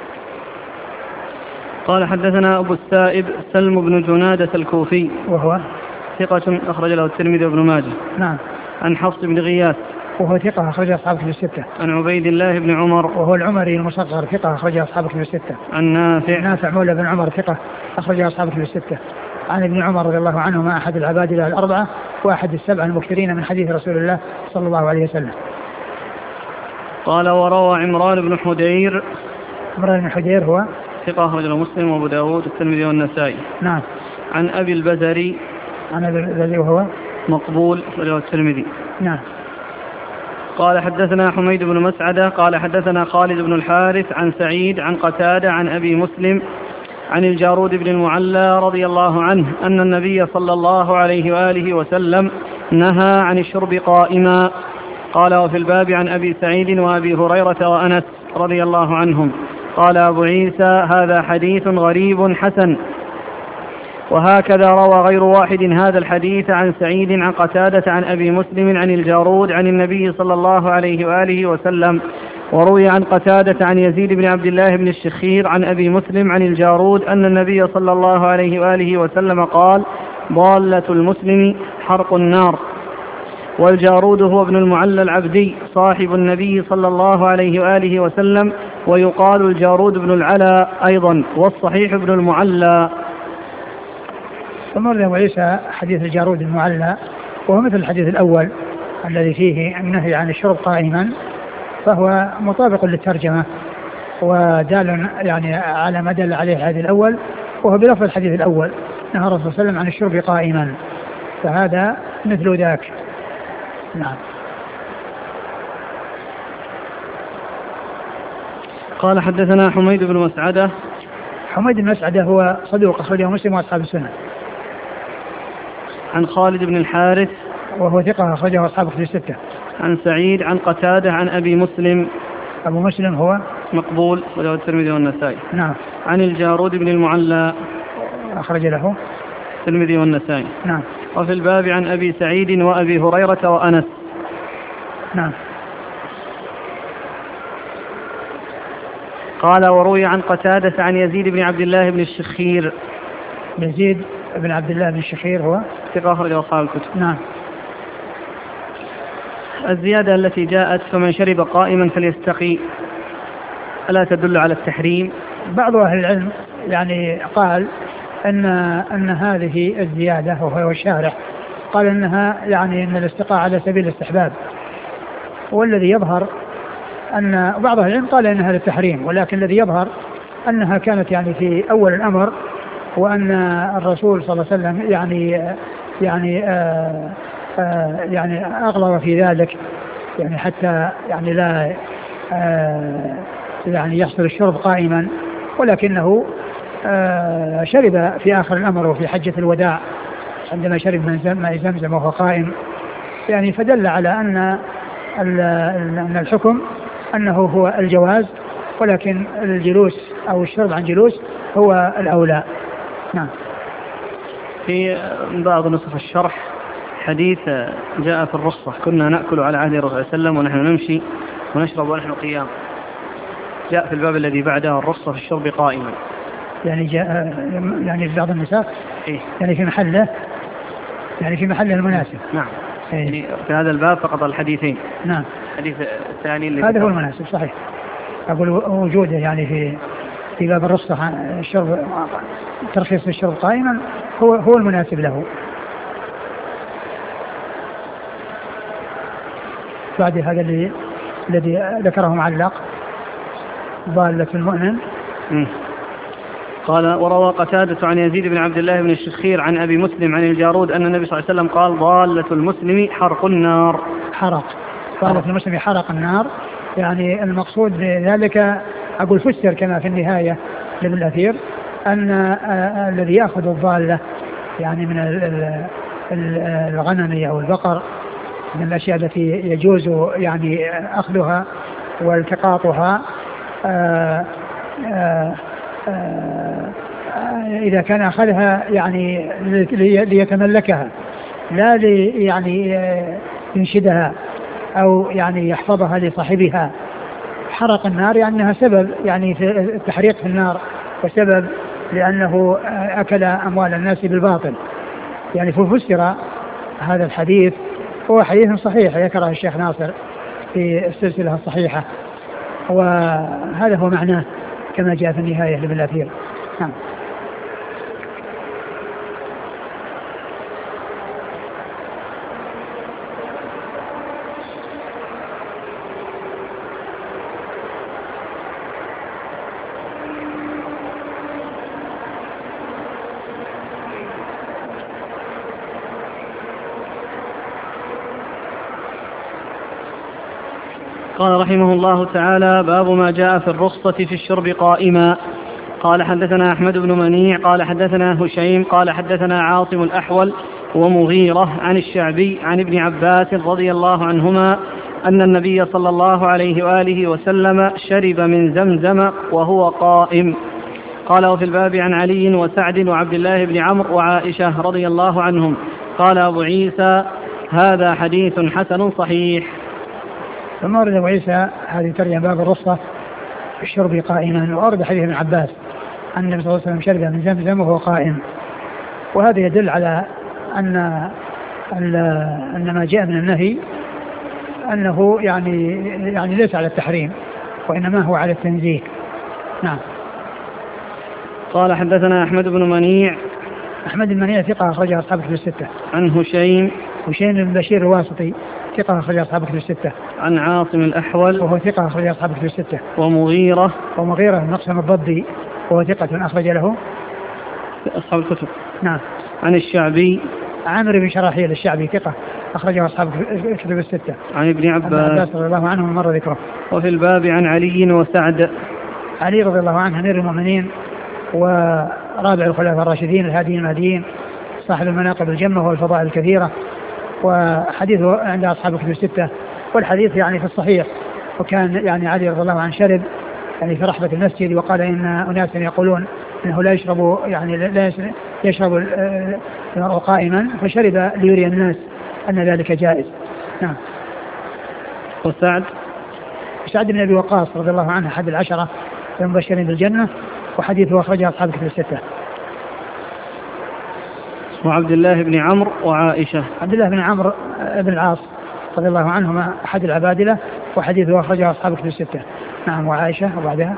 قال حدثنا أبو السائب سلم بن جنادة الكوفي وهو ثقة أخرج له الترمذي وابن ماجه. نعم. عن حفص بن غياث وهو ثقة أخرج أصحاب كتب الستة. عن عبيد الله بن عمر وهو العمري المصغر ثقة أخرج أصحاب كتب الستة. عن نافع مولى بن عمر ثقة أخرج أصحاب كتب الستة. عن ابن عمر رضي الله عنهما أحد العبادلة الأربعة وأحد السبع المكثرين من حديث رسول الله صلى الله عليه وسلم. قال وروى عمران بن حدير. عمران بن حدير هو ثقة أخرج له مسلم وأبو داود والترمذي والنسائي. نعم. عن أبي البزري. عن أبي البزري وهو مقبول أخرجه الترمذي. نعم. قال حدثنا حميد بن مسعدة قال حدثنا خالد بن الحارث عن سعيد عن قتادة عن أبي مسلم عن الجارود بن المعلى رضي الله عنه أن النبي صلى الله عليه وآله وسلم نهى عن الشرب قائما. قال وفي الباب عن أبي سعيد وأبي هريرة وأنس رضي الله عنهم. قال أبو عيسى هذا حديث غريب حسن. وهكذا روى غير واحد هذا الحديث عن سعيد عن قتادة عن أبي مسلم عن الجارود عن النبي صلى الله عليه وآله وسلم. وروي عن قتادة عن يزيد بن عبد الله بن الشخير عن أبي مسلم عن الجارود أن النبي صلى الله عليه وآله وسلم قال ضالة المسلم حرق النار. والجارود هو ابن المعلى العبدي صاحب النبي صلى الله عليه وآله وسلم، ويقال الجارود بن العلا أيضا، والصحيح ابن المعلى. ثم ورد أبو عيسى حديث الجارود المعلى وهو مثل الحديث الأول الذي فيه النهي عن الشرب قائما، فهو مطابق للترجمة ودال يعني على ما دل عليه الحديث الأول، وهو بلفظ الحديث الأول نهى الرسول صلى الله عليه وسلم عن الشرب قائما، فهذا مثل ذاك. نعم. قال حدثنا حميد بن مسعدة. حميد بن مسعدة هو صدوق أخرجه مسلم وأصحاب السنة. عن خالد بن الحارث وهو ثقة أخرجه أصحاب الكتب الستة. عن سعيد عن قتادة عن أبي مسلم. أبو مسلم هو مقبول وله الترمذي والنسائي. نعم. عن الجارود بن المعلى أخرج له الترمذي والنسائي. نعم. وفي الباب عن أبي سعيد وأبي هريرة وأنس. نعم. قال وروي عن قتادة عن يزيد بن عبد الله بن الشخير. يزيد بن عبد الله بن الشخير هو ثقة أخرج أصحاب الكتب. نعم. الزيادة التي جاءت فمن شرب قائما فليستقي ألا تدل على التحريم؟ بعض أهل العلم يعني قال أن هذه الزيادة وهو الشارح قال أنها يعني أن الاستقاء على سبيل الاستحباب، والذي يظهر أن بعض أهل العلم قال أنها للتحريم، ولكن الذي يظهر أنها كانت يعني في أول الأمر، وأن الرسول صلى الله عليه وسلم يعني أغلظ في ذلك، يعني حتى يعني لا يعني يحصل الشرب قائما، ولكنه شرب في آخر الأمر وفي حجة الوداع عندما شرب من ماء زمزم وهو قائم، يعني فدل على أن الحكم أنه هو الجواز، ولكن الجلوس أو الشرب عن جلوس هو الأولى. نعم. في بعض نسخ الشرح حديث جاء في الرخصة كنا نأكل على عهد الرسول صلى الله عليه وسلم ونحن نمشي ونشرب ونحن قيام، جاء في الباب الذي بعده الرخصة في الشرب قائما، يعني جاء يعني في بعض النساء إيه؟ يعني في محله، يعني في محله المناسب. نعم. إيه؟ يعني في هذا الباب فقط الحديثين. نعم. الحديث الثاني اللي هذا هو المناسب صحيح، أقول وجوده يعني في باب الرخصة الشرب، ترخيص الشرب قائما هو المناسب له. بعد هذا الذي ذكره معلق ضالة المؤمن. قال وروى قتادة عن يزيد بن عبد الله بن الشخير عن أبي مسلم عن الجارود أن النبي صلى الله عليه وسلم قال ضالة المسلم حرق النار. ضالة المسلم حرق النار، يعني المقصود بذلك أقول فسر كما في النهاية لابن الأثير أن الذي يأخذ الضالة يعني من الغنم أو البقر من الأشياء التي يجوز يعني أخذها والتقاطها إذا كان أخذها يعني ليتملكها لا يعني ينشدها أو يعني يحفظها لصاحبها. حرق النار يعني أنها سبب يعني في التحريق في النار، وسبب لأنه أكل أموال الناس بالباطل. يعني ففسر هذا الحديث، هو حديث صحيح ذكره الشيخ ناصر في السلسلة الصحيحة، وهذا هو معناه كما جاء في النهاية لابن الأثير. نعم. قال رحمه الله تعالى باب ما جاء في الرخصة في الشرب قائما. قال حدثنا أحمد بن منيع قال حدثنا هشيم قال حدثنا عاصم الأحول ومغيرة عن الشعبي عن ابن عباس رضي الله عنهما أن النبي صلى الله عليه وآله وسلم شرب من زمزم وهو قائم. قال وفي الباب عن علي وسعد وعبد الله بن عمرو وعائشة رضي الله عنهم. قال أبو عيسى هذا حديث حسن صحيح. ثم ورد أبو عيسى هذه ترجمة باب الرخصة في الشرب قائما، وأورد حديث ابن عباس أن النبي صلى الله عليه وسلم شرب من زمزم وهو قائم، وهذا يدل على أن ما جاء من النهي أنه يعني ليس على التحريم، وإنما هو على التنزيه. نعم. قال حدثنا أحمد بن منيع. أحمد بن منيع ثقة أخرجه أصحاب الكتب الستة. عن هشيم بن بشير الواسطي ثقة أخرجه أصحاب الكتب الستة. عن عاصم الأحول وهو ثقة أخرجه أصحاب الكتب الستة. ومغيرة بن مقسم الضبي وهو ثقة أخرج له أصحاب الكتب. نعم. عن الشعبي عامر بن شراحيل الشعبي ثقة أخرجه أصحاب الكتب الستة. عن ابن عباس رضي الله عنه مر ذكره. وفي الباب عن علي وسعد. علي رضي الله عنه أمير المؤمنين ورابع الخلفاء الراشدين الهاديين المهديين صاحب المناقب الجمة والفضائل الكثيرة، وحديثه عند أصحاب الكتب الستة، والحديث يعني في الصحيح. وكان يعني علي رضي الله عنه شرب يعني في رحبة المسجد، وقال إن أناسا يقولون أنه لا يشرب يعني لا يشرب المرء قائما، فشرب ليري الناس أن ذلك جائز. نعم. وسعد بن أبي وقاص رضي الله عنه أحد العشرة المبشرين بالجنة، وحديثه أخرجه أصحاب الكتب الستة. وعبد الله بن عمرو وعائشة. عبد الله بن عمرو بن العاص رضي الله عنهما أحد العبادلة، وحديثه أخرجه أصحاب الكتب الستة. نعم. وعائشة وبعدها.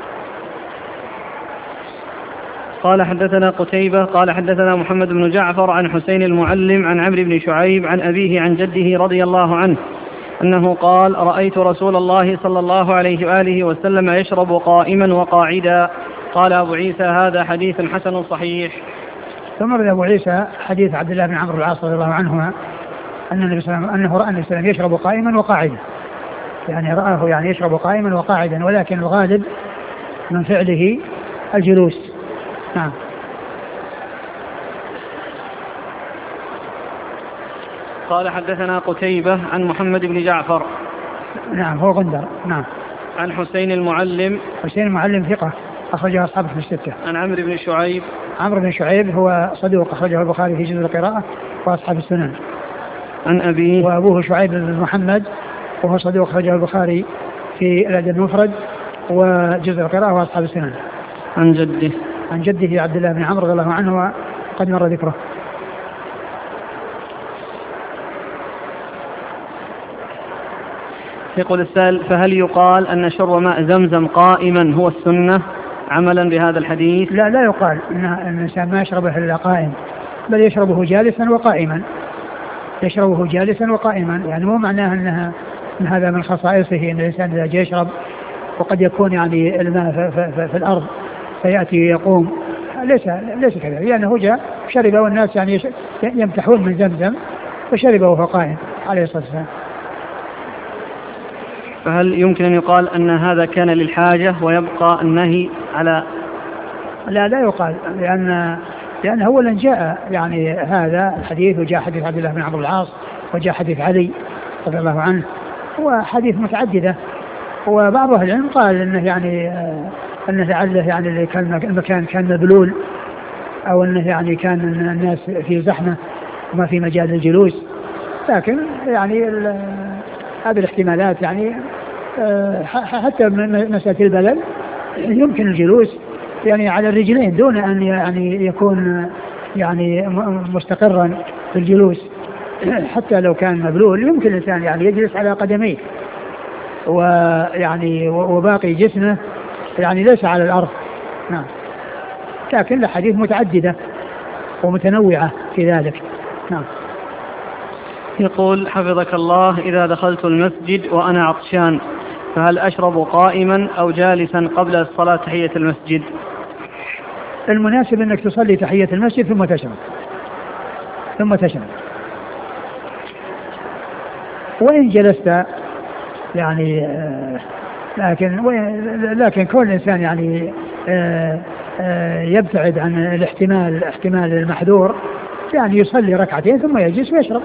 قال حدثنا قتيبة قال حدثنا محمد بن جعفر عن حسين المعلم عن عمرو بن شعيب عن أبيه عن جده رضي الله عنه أنه قال رأيت رسول الله صلى الله عليه وآله وسلم يشرب قائما وقاعدا. قال أبو عيسى هذا حديث حسن صحيح. ثم رد أبو عيسى حديث عبد الله بن عمرو العاص رضي الله عنهما أن النبي صلى الله عليه وسلم أنه رأى النبي صلى الله عليه وسلم يشرب قائما وقاعدا، يعني رآه يعني يشرب قائما وقاعدا، ولكن الغالب من فعله الجلوس. نعم. قال حدثنا قتيبة عن محمد بن جعفر. نعم هو غندر. نعم. عن حسين المعلم ثقة أخرجه أصحاب الكتب الستة. عن عمرو بن شعيب هو صدوق أخرجه البخاري في جزء القراءة وأصحاب السنن. عن أبيه وأبوه شعيب بن محمد وهو صدوق أخرجه البخاري في الأدب المفرد وجزء القراءة وأصحاب السنن. عن جده عبد الله بن عمرو رضي الله عنه وقد مر ذكره. يقول السائل فهل يقال أن شرب ماء زمزم قائما هو السنة؟ عملا بهذا الحديث؟ لا يقال أن الإنسان ما يشربه إلا قائم، بل يشربه جالسا وقائما، يشربه جالسا وقائما. يعني مو معناه أن هذا من خصائصه أن الإنسان إذا جاء يشرب وقد يكون يعني الماء في الأرض فيأتي يقوم، ليس كذا، لأنه جاء شرب والناس يعني يمتحون من زمزم فشربه وهو قائم عليه الصلاة والسلام. فهل يمكن أن يقال أن هذا كان للحاجة ويبقى النهي على؟ لا يقال، لأن أولا جاء يعني هذا الحديث، وجاء حديث عبد الله بن عمرو بن العاص، وجاء حديث علي رضي الله عنه، وحديث متعددة. وبعض أهل العلم قال أنه يعني أنه لعله يعني المكان كان مبلول، أو أنه يعني كان الناس في زحمة وما في مجال الجلوس. لكن يعني هذه الاحتمالات يعني حتى مسألة البلل يمكن الجلوس يعني على الرجلين دون أن يعني يكون يعني مستقرا في الجلوس. حتى لو كان مبلول يمكن الإنسان يعني يجلس على قدميه، ويعني وباقي جسمه يعني ليس على الأرض. نعم. لكن الحديث متعددة ومتنوعة في ذلك. نعم. يقول حفظك الله: إذا دخلت المسجد وأنا عطشان فهل أشرب قائما أو جالسا قبل الصلاة تحية المسجد؟ المناسب أنك تصلي تحية المسجد ثم تشرب. وإن جلست يعني لكن كل الإنسان يعني يبتعد عن احتمال المحذور، يعني يصلي ركعتين ثم يجلس ويشرب.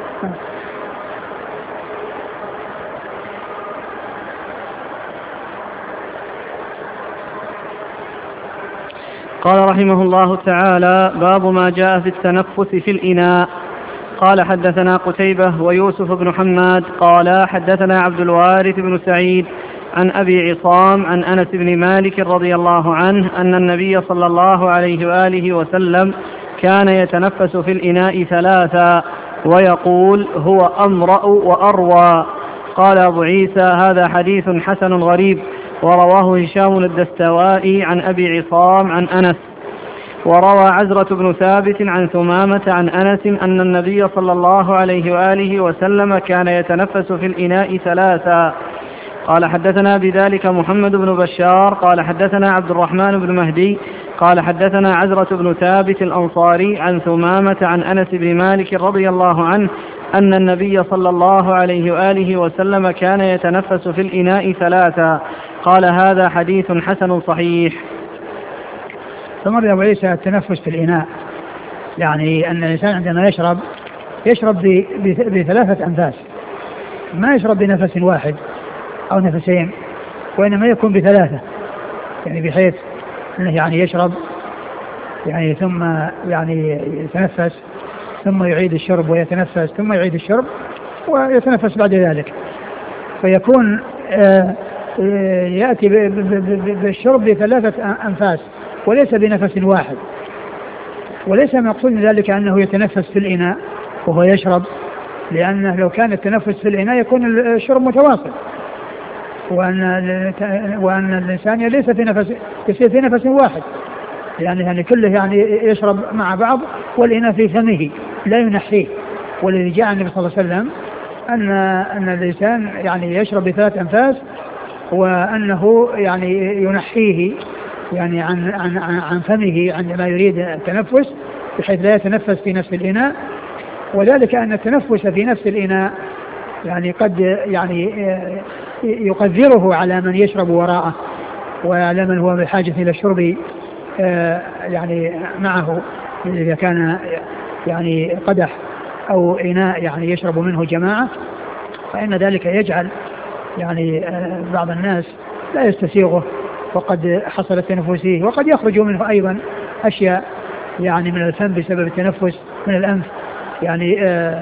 قال رحمه الله تعالى: باب ما جاء في التنفس في الإناء. قال حدثنا قتيبة ويوسف بن حماد قال حدثنا عبد الوارث بن سعيد عن أبي عصام عن أنس بن مالك رضي الله عنه أن النبي صلى الله عليه وآله وسلم كان يتنفس في الإناء ثلاثا ويقول: هو أمرأ وأروى. قال أبو عيسى: هذا حديث حسن غريب، ورواه هشام الدستوائي عن أبي عصام عن أنس. وروى عزرة بن ثابت عن ثمامة عن أنس أن النبي صلى الله عليه وآله وسلم كان يتنفس في الإناء ثلاثا. قال حدثنا بذلك محمد بن بشار قال حدثنا عبد الرحمن بن مهدي قال حدثنا عزرة بن ثابت الأنصاري عن ثمامة عن أنس بن مالك رضي الله عنه أن النبي صلى الله عليه وآله وسلم كان يتنفس في الإناء ثلاثا. قال: هذا حديث حسن صحيح. فمر أبو عيسى التنفس في الإناء، يعني أن الإنسان عندما يشرب بثلاثة أنفاس، ما يشرب بنفس واحد أو نفسين، وإنما يكون بثلاثة، يعني بحيث أنه يعني يشرب يعني ثم يعني يتنفس ثم يعيد الشرب ويتنفس ثم يعيد الشرب ويتنفس بعد ذلك، فيكون يأتي بالشرب بثلاثة أنفاس وليس بنفس واحد. وليس مقصود من ذلك أنه يتنفس في الإناء وهو يشرب، لأنه لو كان التنفس في الإناء يكون الشرب متواصل، وأن الإنسان ليس في نفس يصير في نفس واحد، يعني كله يعني يشرب مع بعض والإناء في فمه لا ينحيه. والذي جاء النبي صلى الله عليه وسلم أن الإنسان يعني يشرب بثلاث أنفاس، وأنه يعني ينحيه يعني عن فمه عندما يريد التنفس، بحيث لا يتنفس في نفس الإناء. وذلك أن التنفس في نفس الإناء يعني قد يعني يقدره على من يشرب وراءه، وعلى من هو بحاجة إلى الشرب يعني معه، إذا كان يعني قدح أو إناء يعني يشرب منه جماعة، فإن ذلك يجعل يعني بعض الناس لا يستسيغه وقد حصل التنفس فيه، وقد يخرج منه أيضا أشياء يعني من الفم بسبب التنفس من الأنف يعني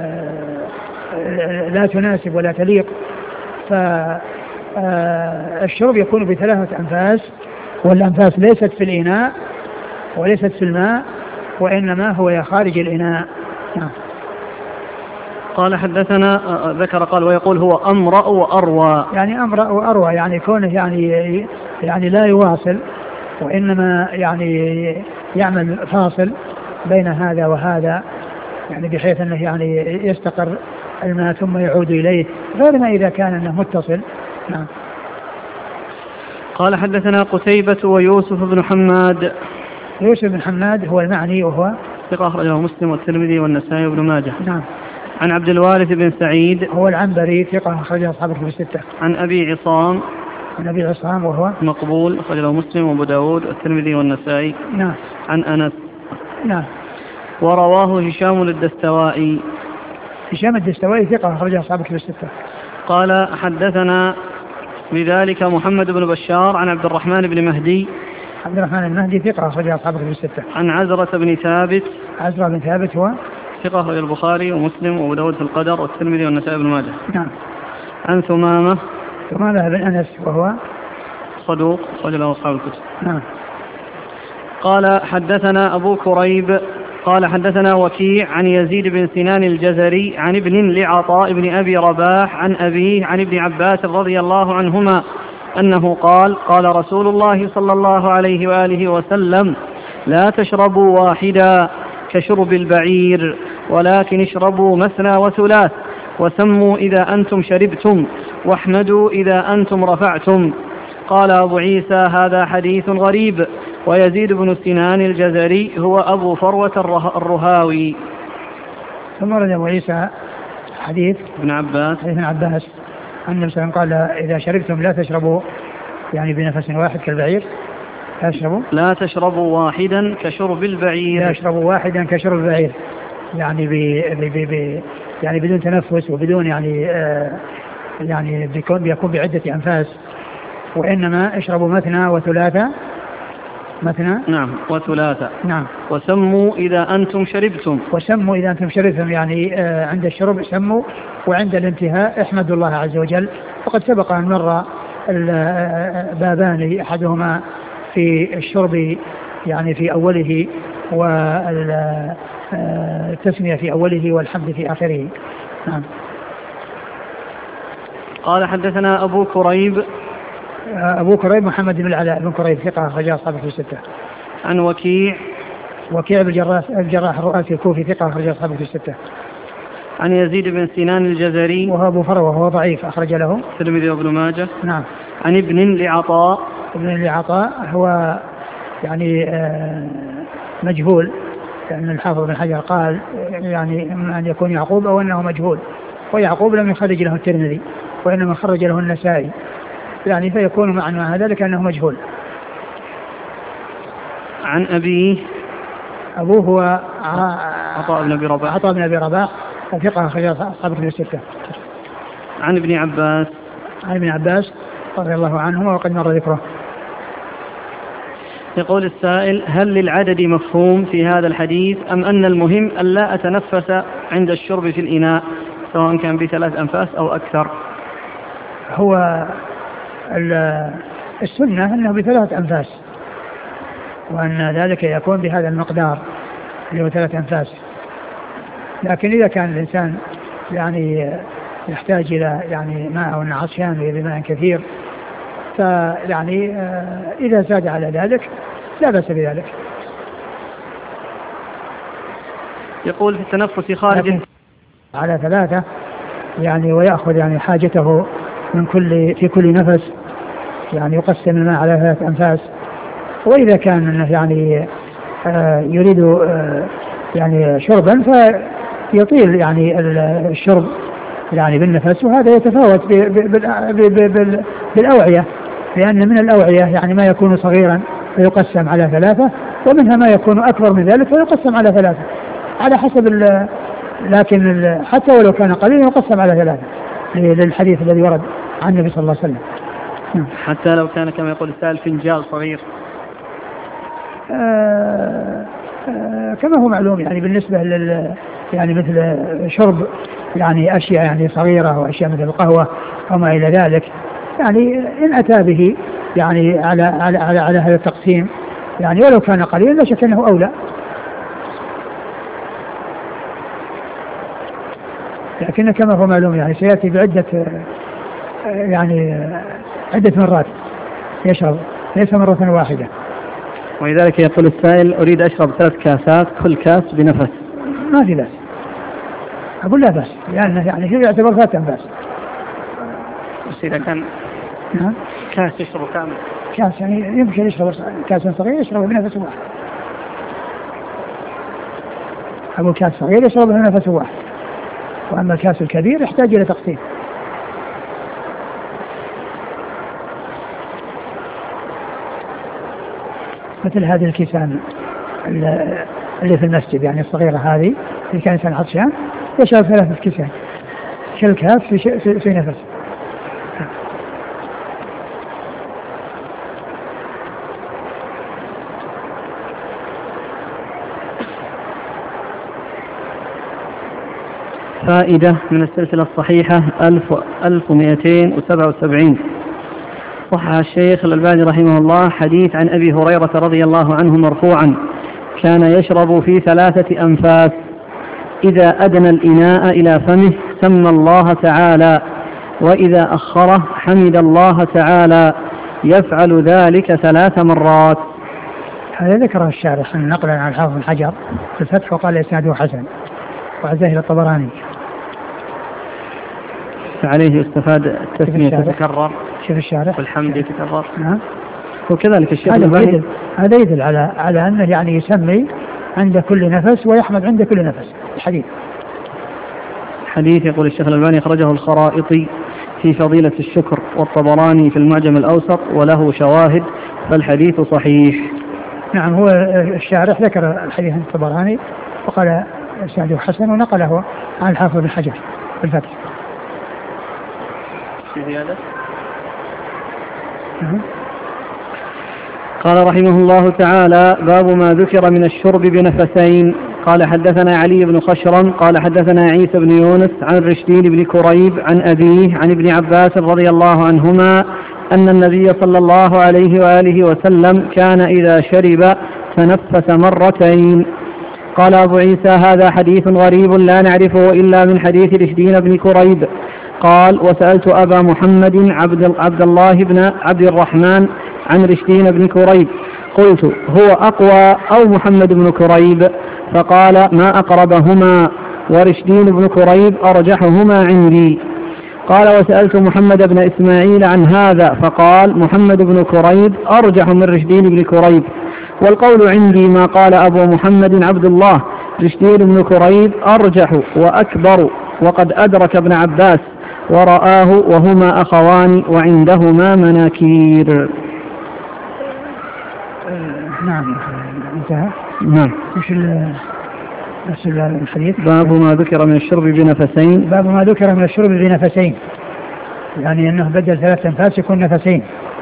لا تناسب ولا تليق. فالشرب يكون بثلاثة أنفاس، والأنفاس ليست في الإناء وليست في الماء، وإنما هو خارج الإناء. قال حدثنا ذكر قال ويقول هو أمرأ وأروى، يعني أمرأ وأروى يعني كونه يعني لا يواصل وإنما يعني يعمل فاصل بين هذا وهذا، يعني بحيث أنه يعني يستقر الماء ثم يعود إليه، غير ما إذا كان أنه متصل. نعم. قال حدثنا قتيبة ويوسف بن حماد. يوسف بن حماد هو المعني وهو ثقة أخرجه مسلم والترمذي والنسائي وابن ماجه. نعم. عن عبد الوارث بن سعيد هو العنبري ثقة أخرجه أصحاب الكتب الستة. عن أبي عصام. عن أبي عصام وهو مقبول أخرجه مسلم وأبو داود والترمذي والنسائي. نعم. عن أنس. نعم. ورواه هشام الدستوائي. هشام الدستوائي ثقة أخرجه أصحاب الكتب الستة. قال حدثنا بذلك محمد بن بشار عن عبد الرحمن بن مهدي. عبد الرحمن المهدي ثقة أخرجه أصحاب الكتب الستة. عن عزرة بن ثابت. عزرة بن ثابت هو ثقة أخرجه البخاري ومسلم وأبو داود في القدر والترمذي والنسائي بن ماجه. نعم. عن ثمامة. ثمامة بن أنس وهو صدوق أخرج له أصحاب الكتب. نعم. قال حدثنا أبو كريب قال حدثنا وكيع عن يزيد بن سنان الجزري عن ابن لعطاء بن أبي رباح عن أبيه عن ابن عباس رضي الله عنهما أنه قال قال رسول الله صلى الله عليه وآله وسلم لا تشربوا واحدا كشرب البعير ولكن اشربوا مثنى وثلاث وسموا إذا أنتم شربتم واحمدوا إذا أنتم رفعتم. قال أبو عيسى هذا حديث غريب. ويزيد بن سنان الجزري هو أبو فروة الرهاوي. ثم رد أبو عيسى حديث ابن عباس عن النبي صلى الله عليه وسلم قال إذا شربتم لا تشربوا يعني بنفس واحد كالبعير. لا تشربوا واحدا كشرب البعير. لا تشربوا واحدا كشرب البعير يعني يعني بدون تنفس وبدون يعني بيكون بعدة أنفاس، وإنما اشربوا مثنى وثلاثة. مثنى نعم وثلاثة. نعم. وسموا إذا أنتم شربتم. وسموا إذا أنتم شربتم يعني عند الشرب سموا، وعند الانتهاء احمدوا الله عز وجل. وقد سبق أن مر بابان أحدهما في الشرب يعني في أوله والتسمية في أوله والحمد في آخره. نعم. قال حدثنا أبو كريب. أبو كريب محمد بن العلاء بن كريب ثقة أخرجه أصحاب الكتب الستة. عن وكيع بن الجراح الرؤاسي الكوفي ثقة أخرجه أصحاب الكتب الستة. عن يزيد بن سنان الجزري وهو أبو فروة وهو ضعيف أخرج له الترمذي وابن ماجه. نعم. عن ابن لعطاء. ابن لعطاء هو يعني مجهول، لأن الحافظ بن حجر قال يعني إما أن يكون يعقوب أو أنه مجهول، ويعقوب لم يخرج له الترمذي وإنما خرج له النسائي، يعني فيكون معنى ذلك أنه مجهول. عن أبيه. أبوه هو عطاء بن أبي رباح ثقة أخرج أصحاب الكتب الستة. عن ابن عباس رضي الله عنهما وقد مر ذكره. يقول السائل هل للعدد مفهوم في هذا الحديث أم أن المهم أن لا أتنفس عند الشرب في الإناء سواء كان بثلاث أنفاس أو أكثر؟ هو السنة أنه بثلاث أنفاس، وأن ذلك يكون بهذا المقدار اللي هو 3 أنفاس. لكن إذا كان الإنسان يعني يحتاج إلى يعني ماء أو عطشان بماء كثير، فيعني إذا زاد على ذلك لا بأس بذلك. يقول في التنفس خارج على 3 يعني، ويأخذ يعني حاجته من في كل نفس، يعني يقسم الماء على 3 أنفاس. وإذا كان يعني يريد يعني شربا فيطيل يعني الشرب يعني بالنفس، وهذا يتفاوت بالأوعية، لأن من الأوعية يعني ما يكون صغيرا فيقسم على 3، ومنها ما يكون أكبر من ذلك فيقسم على 3 على حسب لكن حتى ولو كان قليلا يقسم على 3 للحديث الذي ورد عن النبي صلى الله عليه وسلم. حتى لو كان كما يقول السائل فنجان صغير. كما هو معلوم يعني بالنسبة يعني مثل شرب يعني أشياء يعني صغيرة وأشياء مثل القهوة أو ما إلى ذلك، يعني إن أتى به يعني على هذا التقسيم يعني ولو كان قليلا لا شك أنه أولى. لكن كما هو معلوم يعني سيأتي بعدة يعني عدة مرات يشرب، ليس مرة واحدة، ولذلك يقول السائل أريد أشرب 3 كاسات كل كاس بنفس. ما في بأس، أقول لا بأس، لأنه يعني هي يعتبر فاتن بأس. بس إذا كان كاس يشرب كامل، كاس يعني يمكن يشرب كاس صغير يشرب بنفس واحد، أقول كاس صغير يشرب بنفس واحد، وأما الكاس الكبير يحتاج إلى تقسيم. مثل هذه الكيسان اللي في المسجد يعني الصغيرة هذه اللي كان إنسان عطشان يشرب 3 كيسان كل كاس في نفس. فائدة من السلسلة الصحيحة 1277. صحح الشيخ الألباني رحمه الله حديث عن أبي هريرة رضي الله عنه مرفوعا: كان يشرب في 3 أنفاس، إذا أدنى الإناء إلى فمه سمى الله تعالى، وإذا أخره حمد الله تعالى، يفعل ذلك 3 مرات. هذا ذكره الشارح نقلا عن الحافظ بن حجر في الفتح وقال إسناده حسن، وعزاه إلى الطبراني. فعليه استفاد التسمية تتكرر، شوف الشارح والحمد يتكرر. نعم. وكذلك الشيخ هذا يدل على أنه يعني يسمي عند كل نفس ويحمد عند كل نفس. الحديث يقول الشيخ الألباني أخرجه الخرائطي في فضيلة الشكر، والطبراني في المعجم الأوسط، وله شواهد، فالحديث صحيح. نعم، هو الشارح ذكر الحديث عن الطبراني وقال إسناده حسن، ونقله عن الحافظ بن حجر في الفتح. قال رحمه الله تعالى: باب ما ذكر من الشرب بنفسين. قال حدثنا علي بن خشرم قال حدثنا عيسى بن يونس عن رشدين بن كريب عن أبيه عن ابن عباس رضي الله عنهما أن النبي صلى الله عليه وآله وسلم كان إذا شرب تنفس 2 مرات. قال أبو عيسى: هذا حديث غريب لا نعرفه إلا من حديث رشدين بن كريب. قال: وسألت أبا محمد عبد الله بن عبد الرحمن عن رشدين بن كريب، قلت: هو أقوى أو محمد بن كريب؟ فقال: ما أقربهما، ورشدين بن كريب أرجحهما عندي. قال: وسألت محمد بن إسماعيل عن هذا، فقال: محمد بن كريب أرجح من رشدين بن كريب، والقول عندي ما قال أبو محمد عبد الله، رشدين بن كريب أرجح وأكبر، وقد أدرك ابن عباس ورآه وهما أخوان وعندهما مناكير. نعم، انتهى. نعم. نفس الحديث. باب ما ذكر من الشرب بنفسين. باب ما ذكر من الشرب بنفسين، يعني أنه بدل 3 أنفاس يكون نفسين.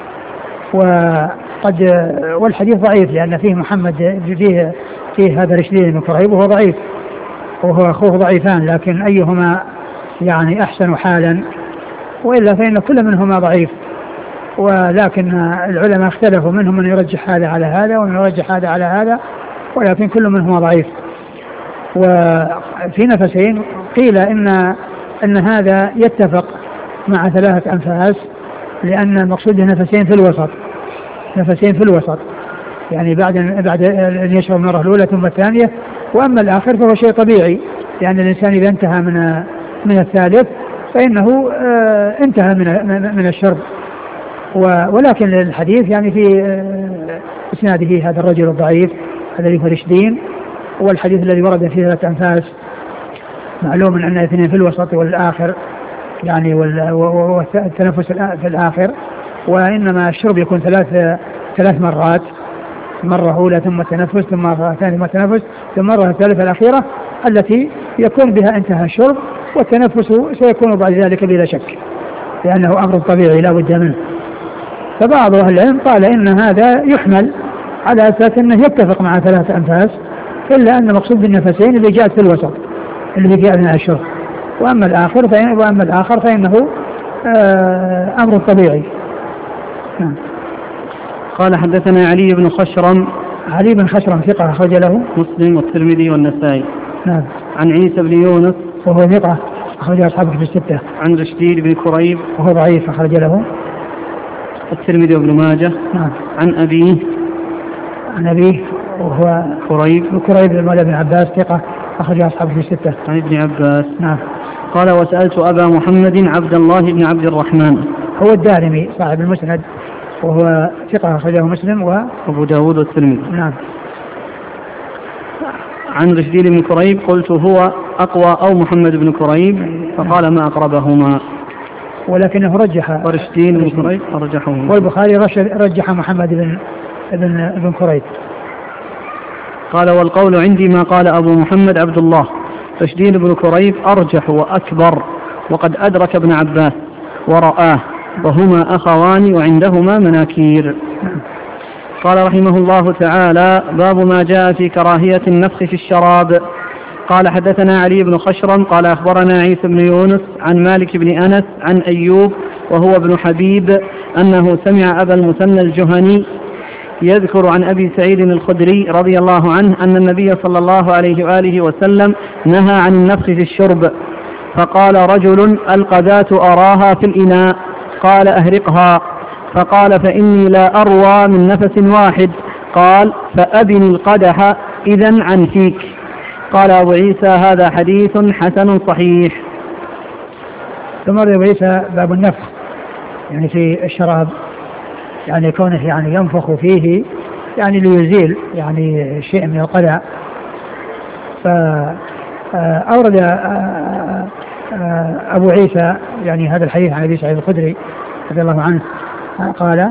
والحديث ضعيف لأن فيه محمد فيه هذا رشدين بن كريب وهو ضعيف، وهو أخوه ضعيفان، لكن أيهما يعني أحسن حالا، وإلا فإن كل منهما ضعيف. ولكن العلماء اختلفوا، منهم من يرجح هذا على هذا ومن يرجح هذا على هذا، ولكن كل منهما ضعيف. وفي نفسين قيل إن هذا يتفق مع 3 أنفاس، لأن المقصود نفسين في الوسط، يعني بعد أن يشرب المرة الأولى ثم الثانية. وأما الآخر فهو شيء طبيعي، لأن الإنسان إذا انتهى من الثالث فإنه انتهى من الشرب. ولكن الحديث يعني في إسناده هذا الرجل الضعيف الذي هو رشدين، والحديث الذي ورد فيه 3 أنفاس معلوم أن 2 في الوسط والآخر يعني والتنفس في الآخر، وإنما الشرب يكون 3 مرات، مرة أولى ثم التنفس، ثم مرة ثانية ثم التنفس، ثم مرة الثالثة الأخيرة التي يكون بها انتهى الشرب، والتنفس سيكون بعد ذلك بلا شك، لأنه أمر طبيعي لا بد منه. فبعض أهل العلم قال إن هذا يحمل على أساس أنه يتفق مع 3 أنفاس، إلا أن مقصود بالنفسين اللي جاءت في الوسط اللي في أثناء الشرب، وأما الآخر فإنه أمر طبيعي. قال حدثنا علي بن خشرم. علي بن خشرم ثقة أخرج له مسلم والترمذي والنسائي. نعم. عن عيسى بن يونس وهو ثقة أخرج أصحابه في 6. عن رشدين بن كريب وهو ضعيف أخرج له الترمذي وابن ماجه. نعم. عن أبيه عن أبيه وهو كريب مولى ابن عباس ثقة أخرجه أصحابه في الستة. عن ابن عباس. نعم. قال وسألت أبا محمد عبد الله بن عبد الرحمن هو الدارمي صاحب المسند وهو ثقة أخرجه مسلم وأبو داود والترمذي. نعم. عن رشدين بن كريب قلت هو أقوى أو محمد بن كريب فقال ما أقربهما، ولكنه رجح ورشدين بن كريب أرجحهما، والبخاري رجح محمد بن كريب. قال والقول عندي ما قال أبو محمد عبد الله، رشدين بن كريب أرجح وأكبر وقد أدرك ابن عباس ورآه وهما أخوان وعندهما مناكير. قال رحمه الله تعالى باب ما جاء في كراهية النفخ في الشراب. قال حدثنا علي بن خشرم قال أخبرنا عيسى بن يونس عن مالك بن أنس عن أيوب وهو ابن حبيب أنه سمع أبا المثنى الجهني يذكر عن أبي سعيد الخدري رضي الله عنه أن النبي صلى الله عليه وآله وسلم نهى عن النفخ في الشرب، فقال رجل القذاة أراها في الإناء، قال أهرقها، فقال فإني لا أروى من نفس واحد، قال فأبن القدح إذن عن فيك. قال أبو عيسى هذا حديث حسن صحيح. ثم أبو عيسى باب النفخ يعني في الشراب، يعني كونه يعني ينفخ فيه يعني ليزيل يعني شيء من القدح. فأورد أبو عيسى يعني هذا الحديث عن أبي سعيد الخدري رضي الله عنه قال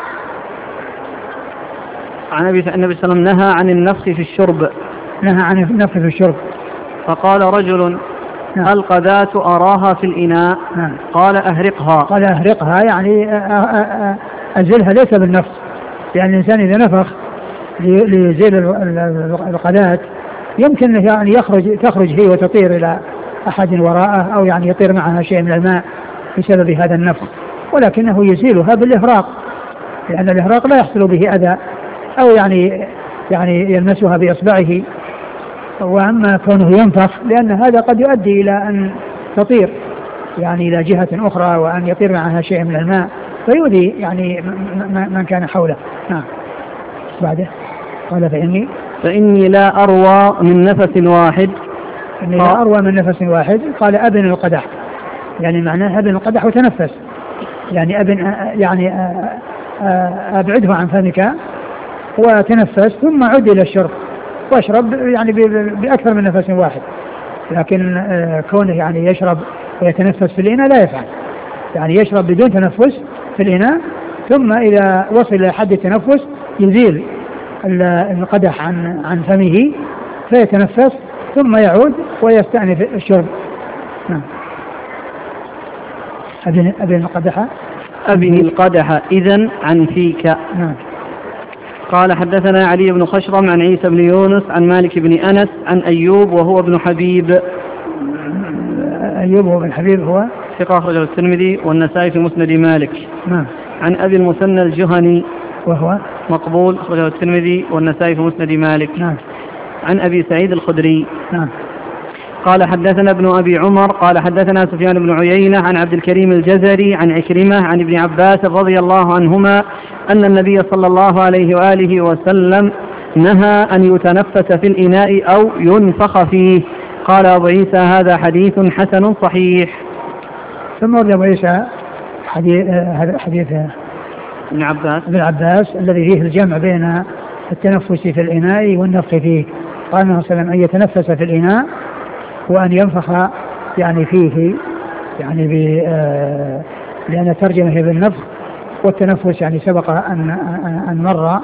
عن النبي صلى الله عليه وسلم نهى عن النفخ في الشرب، نهى عن النفخ في الشرب، فقال رجل القذاة أراها في الإناء، قال أهرقها، قال أهرقها يعني أزلها ليس بالنفخ، يعني الإنسان إذا نفخ ليزيل القذاة يمكن يعني تخرج هي وتطير إلى أحد وراءه أو يعني يطير معها شيء من الماء بسبب هذا النفخ، ولكنه يزيلها بالإهراق، لأن الإهراق لا يحصل به أذى أو يعني يلمسها بإصبعه. وأما كونه ينفخ لأن هذا قد يؤدي إلى أن تطير يعني إلى جهة أخرى وأن يطير معها شيء من الماء فيؤذي يعني من كان حوله. نعم. بعده قال فإني لا أروى من نفس واحد، إني لا أروى من نفس واحد، قال أبن القدح، يعني معناه أبن القدح وتنفس، يعني أبعده عن فمك وتنفس ثم عد إلى الشرب واشرب يعني بأكثر من نفس واحد. لكن كونه يعني يشرب ويتنفس في الإناء لا يفعل، يعني يشرب بدون تنفس في الإناء ثم إذا وصل إلى حد التنفس يزيل القدح عن فمه فيتنفس ثم يعود ويستأنف الشرب. أبن القدح إذن عن فيك. قال حدثنا علي بن خشرم عن عيسى بن يونس عن مالك بن أنس عن أيوب وهو ابن حبيب. أيوب بن حبيب هو ثقة أخرجه الترمذي والنسائي في مسند مالك. عن أبي المثنى الجهني وهو مقبول أخرجه الترمذي والنسائي في مسند مالك. عن أبي سعيد الخدري. قال حدثنا ابن أبي عمر قال حدثنا سفيان بن عيينة عن عبد الكريم الجزري عن عكرمة عن ابن عباس رضي الله عنهما أن النبي صلى الله عليه وآله وسلم نهى أن يتنفس في الإناء أو ينفخ فيه. قال أبو عيسى هذا حديث حسن صحيح. ثم ورد أبو عيسى حديث ابن عباس الذي فيه الجمع بين التنفس في الإناء والنفخ فيه. قال النبي صلى الله عليه وسلم أن يتنفس في الإناء وأن ينفخ يعني فيه يعني لأن الترجمة هي بالنفخ والتنفس يعني سبق أن مر،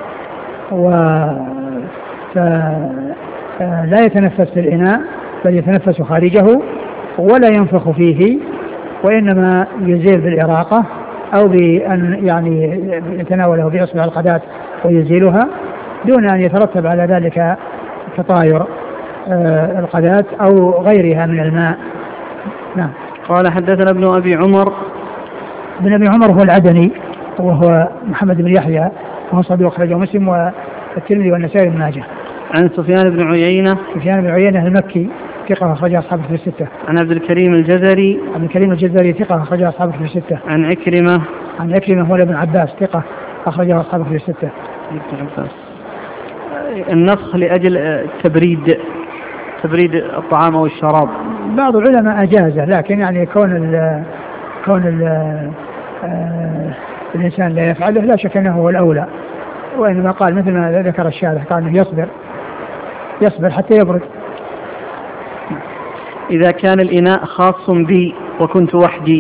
فلا يتنفس في الإناء بل يتنفس خارجه ولا ينفخ فيه، وإنما يزيل بالإراقة أو بأن يعني يتناوله بإصبع القذاة ويزيلها دون أن يترتب على ذلك تطاير القذاة أو غيرها من الماء. نعم. قال حدثنا ابن أبي عمر. ابن أبي عمر هو العدني وهو محمد بن يحيى وهو صدوق أخرجه مسلم والترمذي والنسائي بن ماجه. عن سفيان بن عيينة. سفيان بن عيينة المكي ثقة أخرجه أصحابه في الستة. عن عبد الكريم الجزري. عبد الكريم الجزري ثقة أخرجه أصحابه في الستة. عن عكرمة. عن عكرمة هو ابن عباس ثقة أخرجه أصحابه في الستة. النفخ لأجل تبريد الطعام أو الشراب. بعض العلماء أجازه، لكن يعني كون الإنسان لا يفعله لا شك أنه هو الأولى، وإنما قال مثل ما ذكر الشارح قال أنه يصبر حتى يبرد. إذا كان الإناء خاص بي وكنت وحدي.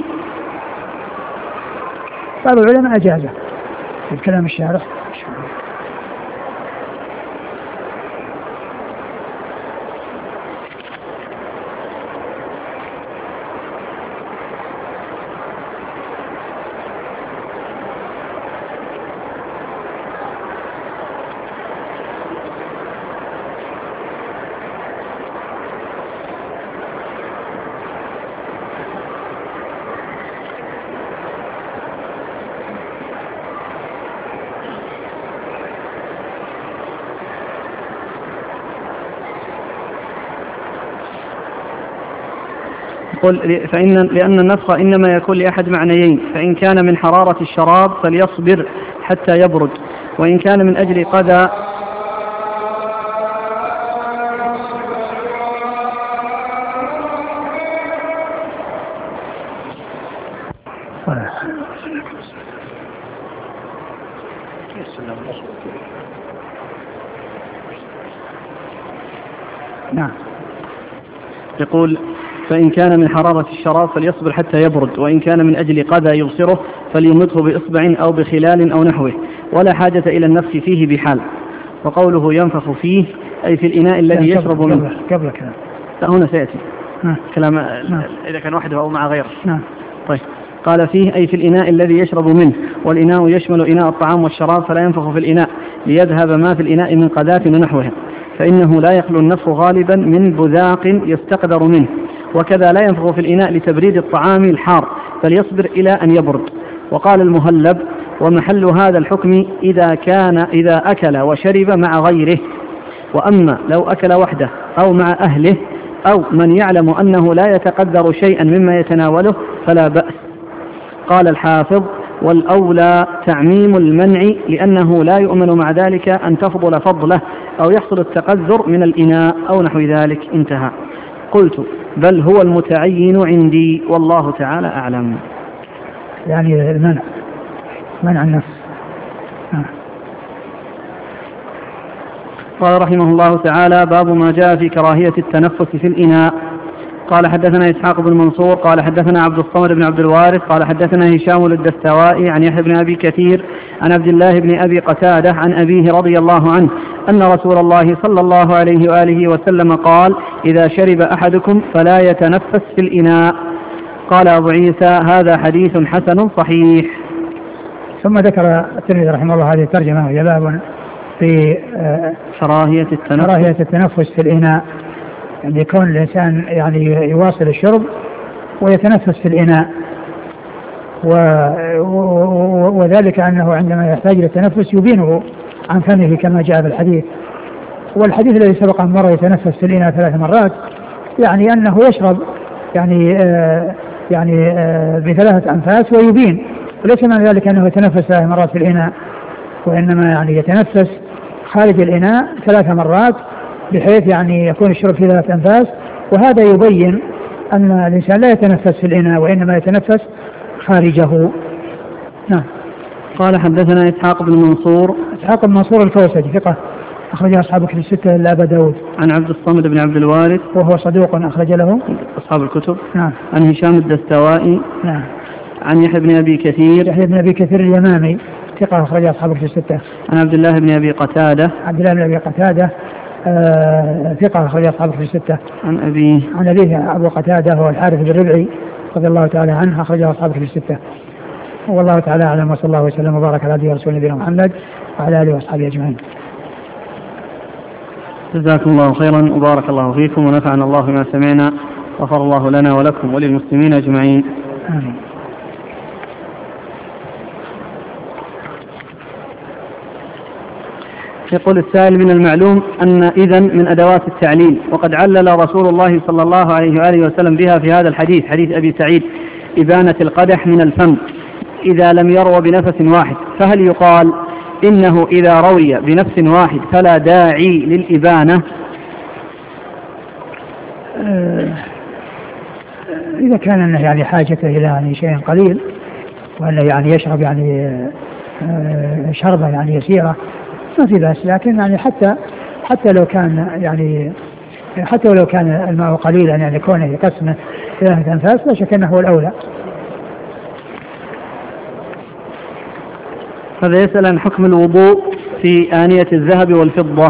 بعض العلماء أجازه في الكلام الشارح. لأن النفخ إنما يكون لأحد معنيين، فإن كان من حرارة الشراب فليصبر حتى يبرد، وإن كان من أجل قذى نعم. يقول فإن كان من حرارة الشراب فليصبر حتى يبرد، وإن كان من أجل قذى يبصره فليمته بإصبع أو بخلال أو نحوه، ولا حاجة إلى النفخ فيه بحال. وقوله ينفخ فيه أي في الإناء الذي يشرب منه. قبل كلام هنا سيأتي كلام إذا كان وحده أو مع غيره. طيب، قال فيه أي في الإناء الذي يشرب منه، والإناء يشمل إناء الطعام والشراب، فلا ينفخ في الإناء ليذهب ما في الإناء من قذاة ونحوها، فإنه لا يخلو النفخ غالبا من بذاق يستقدر منه، وكذا لا ينفخ في الإناء لتبريد الطعام الحار، فليصبر إلى أن يبرد. وقال المهلب ومحل هذا الحكم إذا أكل وشرب مع غيره، وأما لو أكل وحده أو مع أهله أو من يعلم أنه لا يتقدر شيئا مما يتناوله فلا بأس. قال الحافظ والأولى تعميم المنع، لأنه لا يؤمن مع ذلك أن تفضل فضله أو يحصل التقذر من الإناء أو نحو ذلك. انتهى. قلت بل هو المتعين عندي والله تعالى أعلم. يعني منع النفس. قال رحمه الله تعالى باب ما جاء في كراهية التنفس في الإناء. قال حدثنا إسحاق بن منصور قال حدثنا عبد الصمد بن عبد الوارث قال حدثنا هشام الدستوائي عن يحيى بن أبي كثير عن عبد الله بن أبي قتادة عن أبيه رضي الله عنه أن رسول الله صلى الله عليه وآله وسلم قال إذا شرب أحدكم فلا يتنفس في الإناء. قال أبو عيسى هذا حديث حسن صحيح. ثم ذكر الترمذي رحمه الله هذه الترجمة وهي باب في كراهية التنفس في الإناء، يعني يكون الإنسان يعني يواصل الشرب ويتنفس في الإناء، وذلك أنه عندما يحتاج إلى التنفس يبينه عن فمه كما جاء في الحديث. والحديث الذي سبق أن مر يتنفس في الإناء 3 مرات، يعني أنه يشرب يعني ب3 أنفاس ويبين، وليس معنى ذلك أنه يتنفس 3 مرات في الإناء، وإنما يعني يتنفس خارج الإناء 3 مرات بحيث يعني يكون الشرب في 3 أنفاس، وهذا يبين أن الإنسان لا يتنفس في الإناء وإنما يتنفس خارجه. نعم. قال حدثنا إسحاق بن منصور الكوسجي ثقة أخرج أصحاب كتب 6 إلا أبا داود. عن عبد الصمد بن عبد الوارث وهو صدوق أخرج له أصحاب الكتب. نعم. عن هشام الدستوائي. نعم. عن يحيى بن أبي كثير اليمامي ثقة أخرج أصحاب كتب 6. عن عبد الله بن أبي قتادة ثقة أخرج أصحاب كتب 6. عن أبيه أبو قتادة هو الحارث بن ربعي رضي الله تعالى عنه أخرج أصحاب كتب 6. والله تعالى أعلم، وصلى الله وسلم وبارك على عبده ورسوله نبينا محمد وعلى آله وأصحابه أجمعين. جزاكم الله خيرا وبارك الله فيكم ونفعنا الله بما سمعنا، غفر الله لنا ولكم وللمسلمين أجمعين. آمين. يقول السائل من المعلوم أن إذن من أدوات التعليل، وقد علل رسول الله صلى الله عليه وآله وسلم بها في هذا الحديث، حديث أبي سعيد، إبانة القدح من الفم إذا لم يرو بنفس واحد، فهل يقال إنه إذا روي بنفس واحد فلا داعي للإبانة؟ إذا كان أنه يعني حاجته إلى يعني شيء قليل، وأنه يعني يشرب يعني شربة يعني يسيرة ما في بأس، لكن يعني حتى لو كان يعني حتى ولو كان الماء قليلا يعني كونه يقسمه 3 أنفاس لا شك أنه هو الأولى. هذا يسأل عن حكم الوضوء في آنية الذهب والفضة.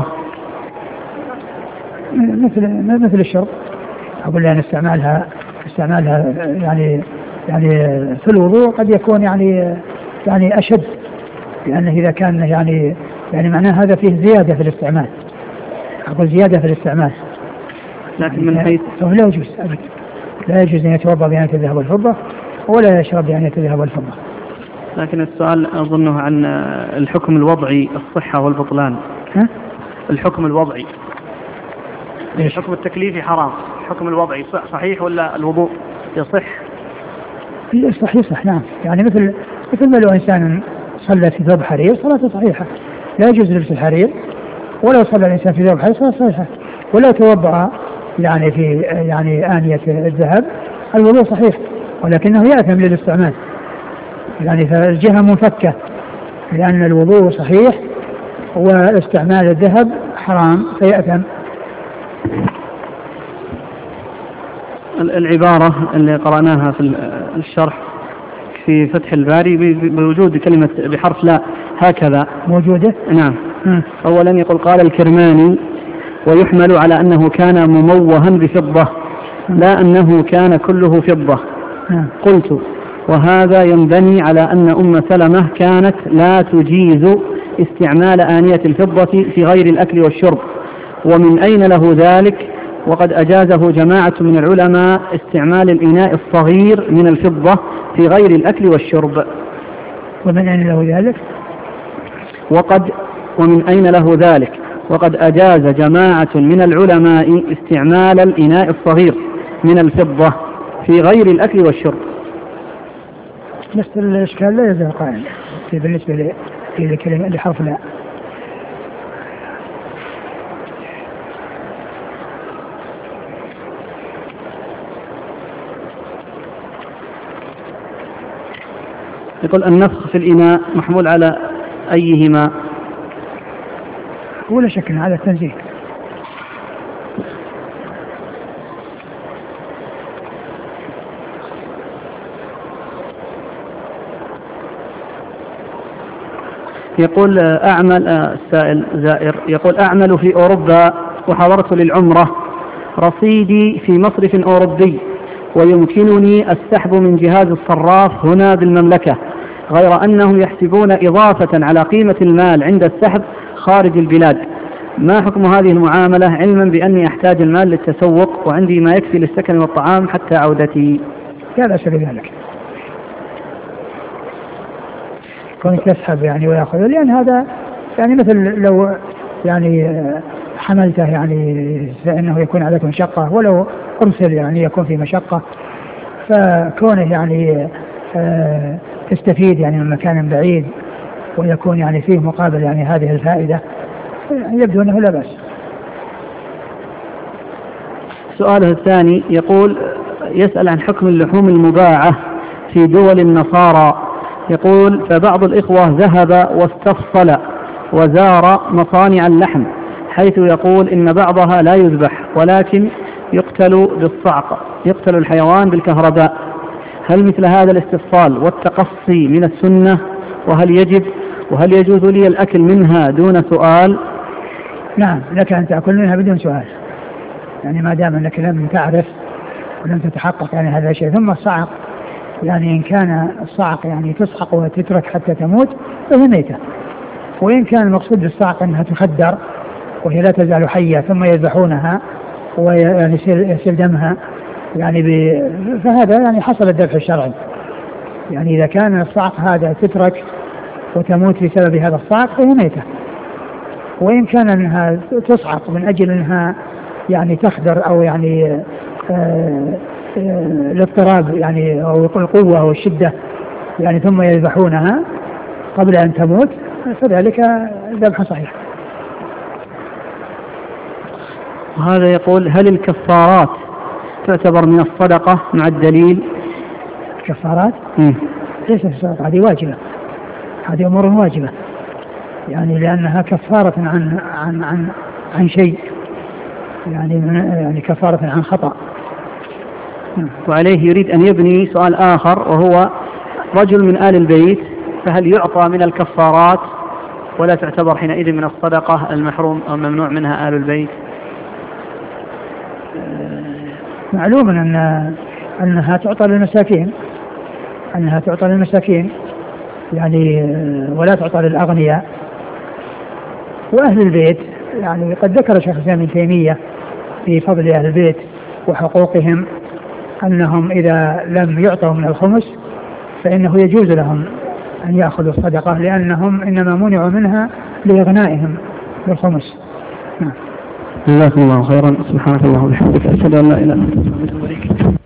مثل الشرب، أقول يعني استعمالها يعني في الوضوء قد يكون يعني أشد، لأنه إذا كان يعني معناه هذا فيه زيادة في الاستعمال، أقول زيادة في الاستعمال، لكن من حيث لا يجوز أبدا، لا يجوز أن يتوضأ بآنية الذهب والفضة ولا يشرب بآنية الذهب والفضة. لكن السؤال أظنه عن الحكم الوضعي، الصحة والبطلان. الحكم الوضعي، الحكم التكليفي حرام، الحكم الوضعي صحيح ولا الوضوء يصح؟ صح نعم، يعني مثل ما لو إنسان صلى في ثوب حرير صلاته صحيحة، لا يجوز لبس الحرير، ولو صلى الإنسان في ثوب حرير صلاته صحيحة، ولا توضأ يعني في يعني آنية الذهب الوضوء صحيح، ولكنه يأثم للاستعمال، يعني فالجهة منفكة، لأن الوضوء صحيح واستعمال الذهب حرام فيأثم. العبارة اللي قرأناها في الشرح في فتح الباري بوجود كلمة بحرف لا هكذا موجودة؟ نعم. أولا يقول قال الكرماني ويحمل على أنه كان مموها بفضة لا أنه كان كله فضة. قلت وهذا ينبني على أن أم سلمة كانت لا تجيز استعمال آنية الفضة في غير الأكل والشرب، ومن أين له ذلك؟ وقد أجازه جماعة من العلماء استعمال الإناء الصغير من الفضة في غير الأكل والشرب. ومن أين له ذلك؟ ومن أين له ذلك؟ وقد أجاز جماعة من العلماء استعمال الإناء الصغير من الفضة في غير الأكل والشرب. نفس الإشكال لا يزال قائم بالنسبة لكلمة لحرف لا. يقول النفخ في الإناء محمول على أيهما؟ ولا شك على التنزيه. يقول السائل زائر يقول أعمل في أوروبا وحضرت للعمرة، رصيدي في مصرف أوروبي ويمكنني السحب من جهاز الصراف هنا بالمملكة، غير أنهم يحسبون إضافة على قيمة المال عند السحب خارج البلاد. ما حكم هذه المعاملة علما بأني أحتاج المال للتسوق وعندي ما يكفي للسكن والطعام حتى عودتي؟ لا بأس بذلك، كونك تسحب يعني ويأخذ، لأن هذا يعني مثل لو يعني حملته يعني فإنه يكون عليك مشقة، ولو أرسل يعني يكون في مشقة، فكونه يعني تستفيد يعني من مكان بعيد ويكون يعني فيه مقابل يعني هذه الفائدة، يبدو أنه لا بأس. سؤاله الثاني يقول يسأل عن حكم اللحوم المباعة في دول النصارى. يقول فبعض الإخوة ذهب واستفصل وزار مصانع اللحم، حيث يقول إن بعضها لا يذبح ولكن يقتل بالصعق، يقتل الحيوان بالكهرباء. هل مثل هذا الاستفصال والتقصي من السنة؟ وهل يجوز لي الأكل منها دون سؤال؟ نعم، لك أن تأكل منها بدون سؤال، يعني ما دام أنك لم تعرف ولم تتحقق يعني هذا الشيء. ثم الصعق يعني إن كان الصعق يعني تصعق وتترك حتى تموت فهي ميتة، وإن كان المقصود بالصعق أنها تخدر وهي لا تزال حية ثم يذبحونها ويسيل دمها يعني فهذا يعني حصل الذبح الشرعي. يعني إذا كان الصعق هذا تترك وتموت بسبب هذا الصعق فهي ميتة، وإن كان أنها تصعق من أجل أنها يعني تخدر أو يعني الاضطراب يعني أو القوة أو الشدة يعني ثم يذبحونها قبل أن تموت فذلك ذبح صحيح. وهذا يقول هل الكفارات تعتبر من الصدقة مع الدليل؟ الكفارات ليست الصدقة، هذه واجبة، هذه أمور واجبة يعني لأنها كفارة عن شيء يعني كفارة عن خطأ. وعليه يريد أن يبني سؤال آخر، وهو رجل من آل البيت، فهل يعطى من الكفارات ولا تعتبر حينئذ من الصدقة المحروم أو ممنوع منها آل البيت؟ معلوم أنها تعطى للمساكين، أنها تعطى للمساكين يعني ولا تعطى للأغنياء. وأهل البيت يعني قد ذكر شيخ الإسلام ابن تيمية في فضل أهل البيت وحقوقهم أنهم إذا لم يعطوا من الخمس فإنه يجوز لهم أن يأخذوا الصدقة، لأنهم إنما منعوا منها لإغنائهم بالخمس. جزاكم الله خيرا. سبحانك اللهم وبحمدك، أشهد أن لا إله إلا أنت أستغفرك وأتوب إليك.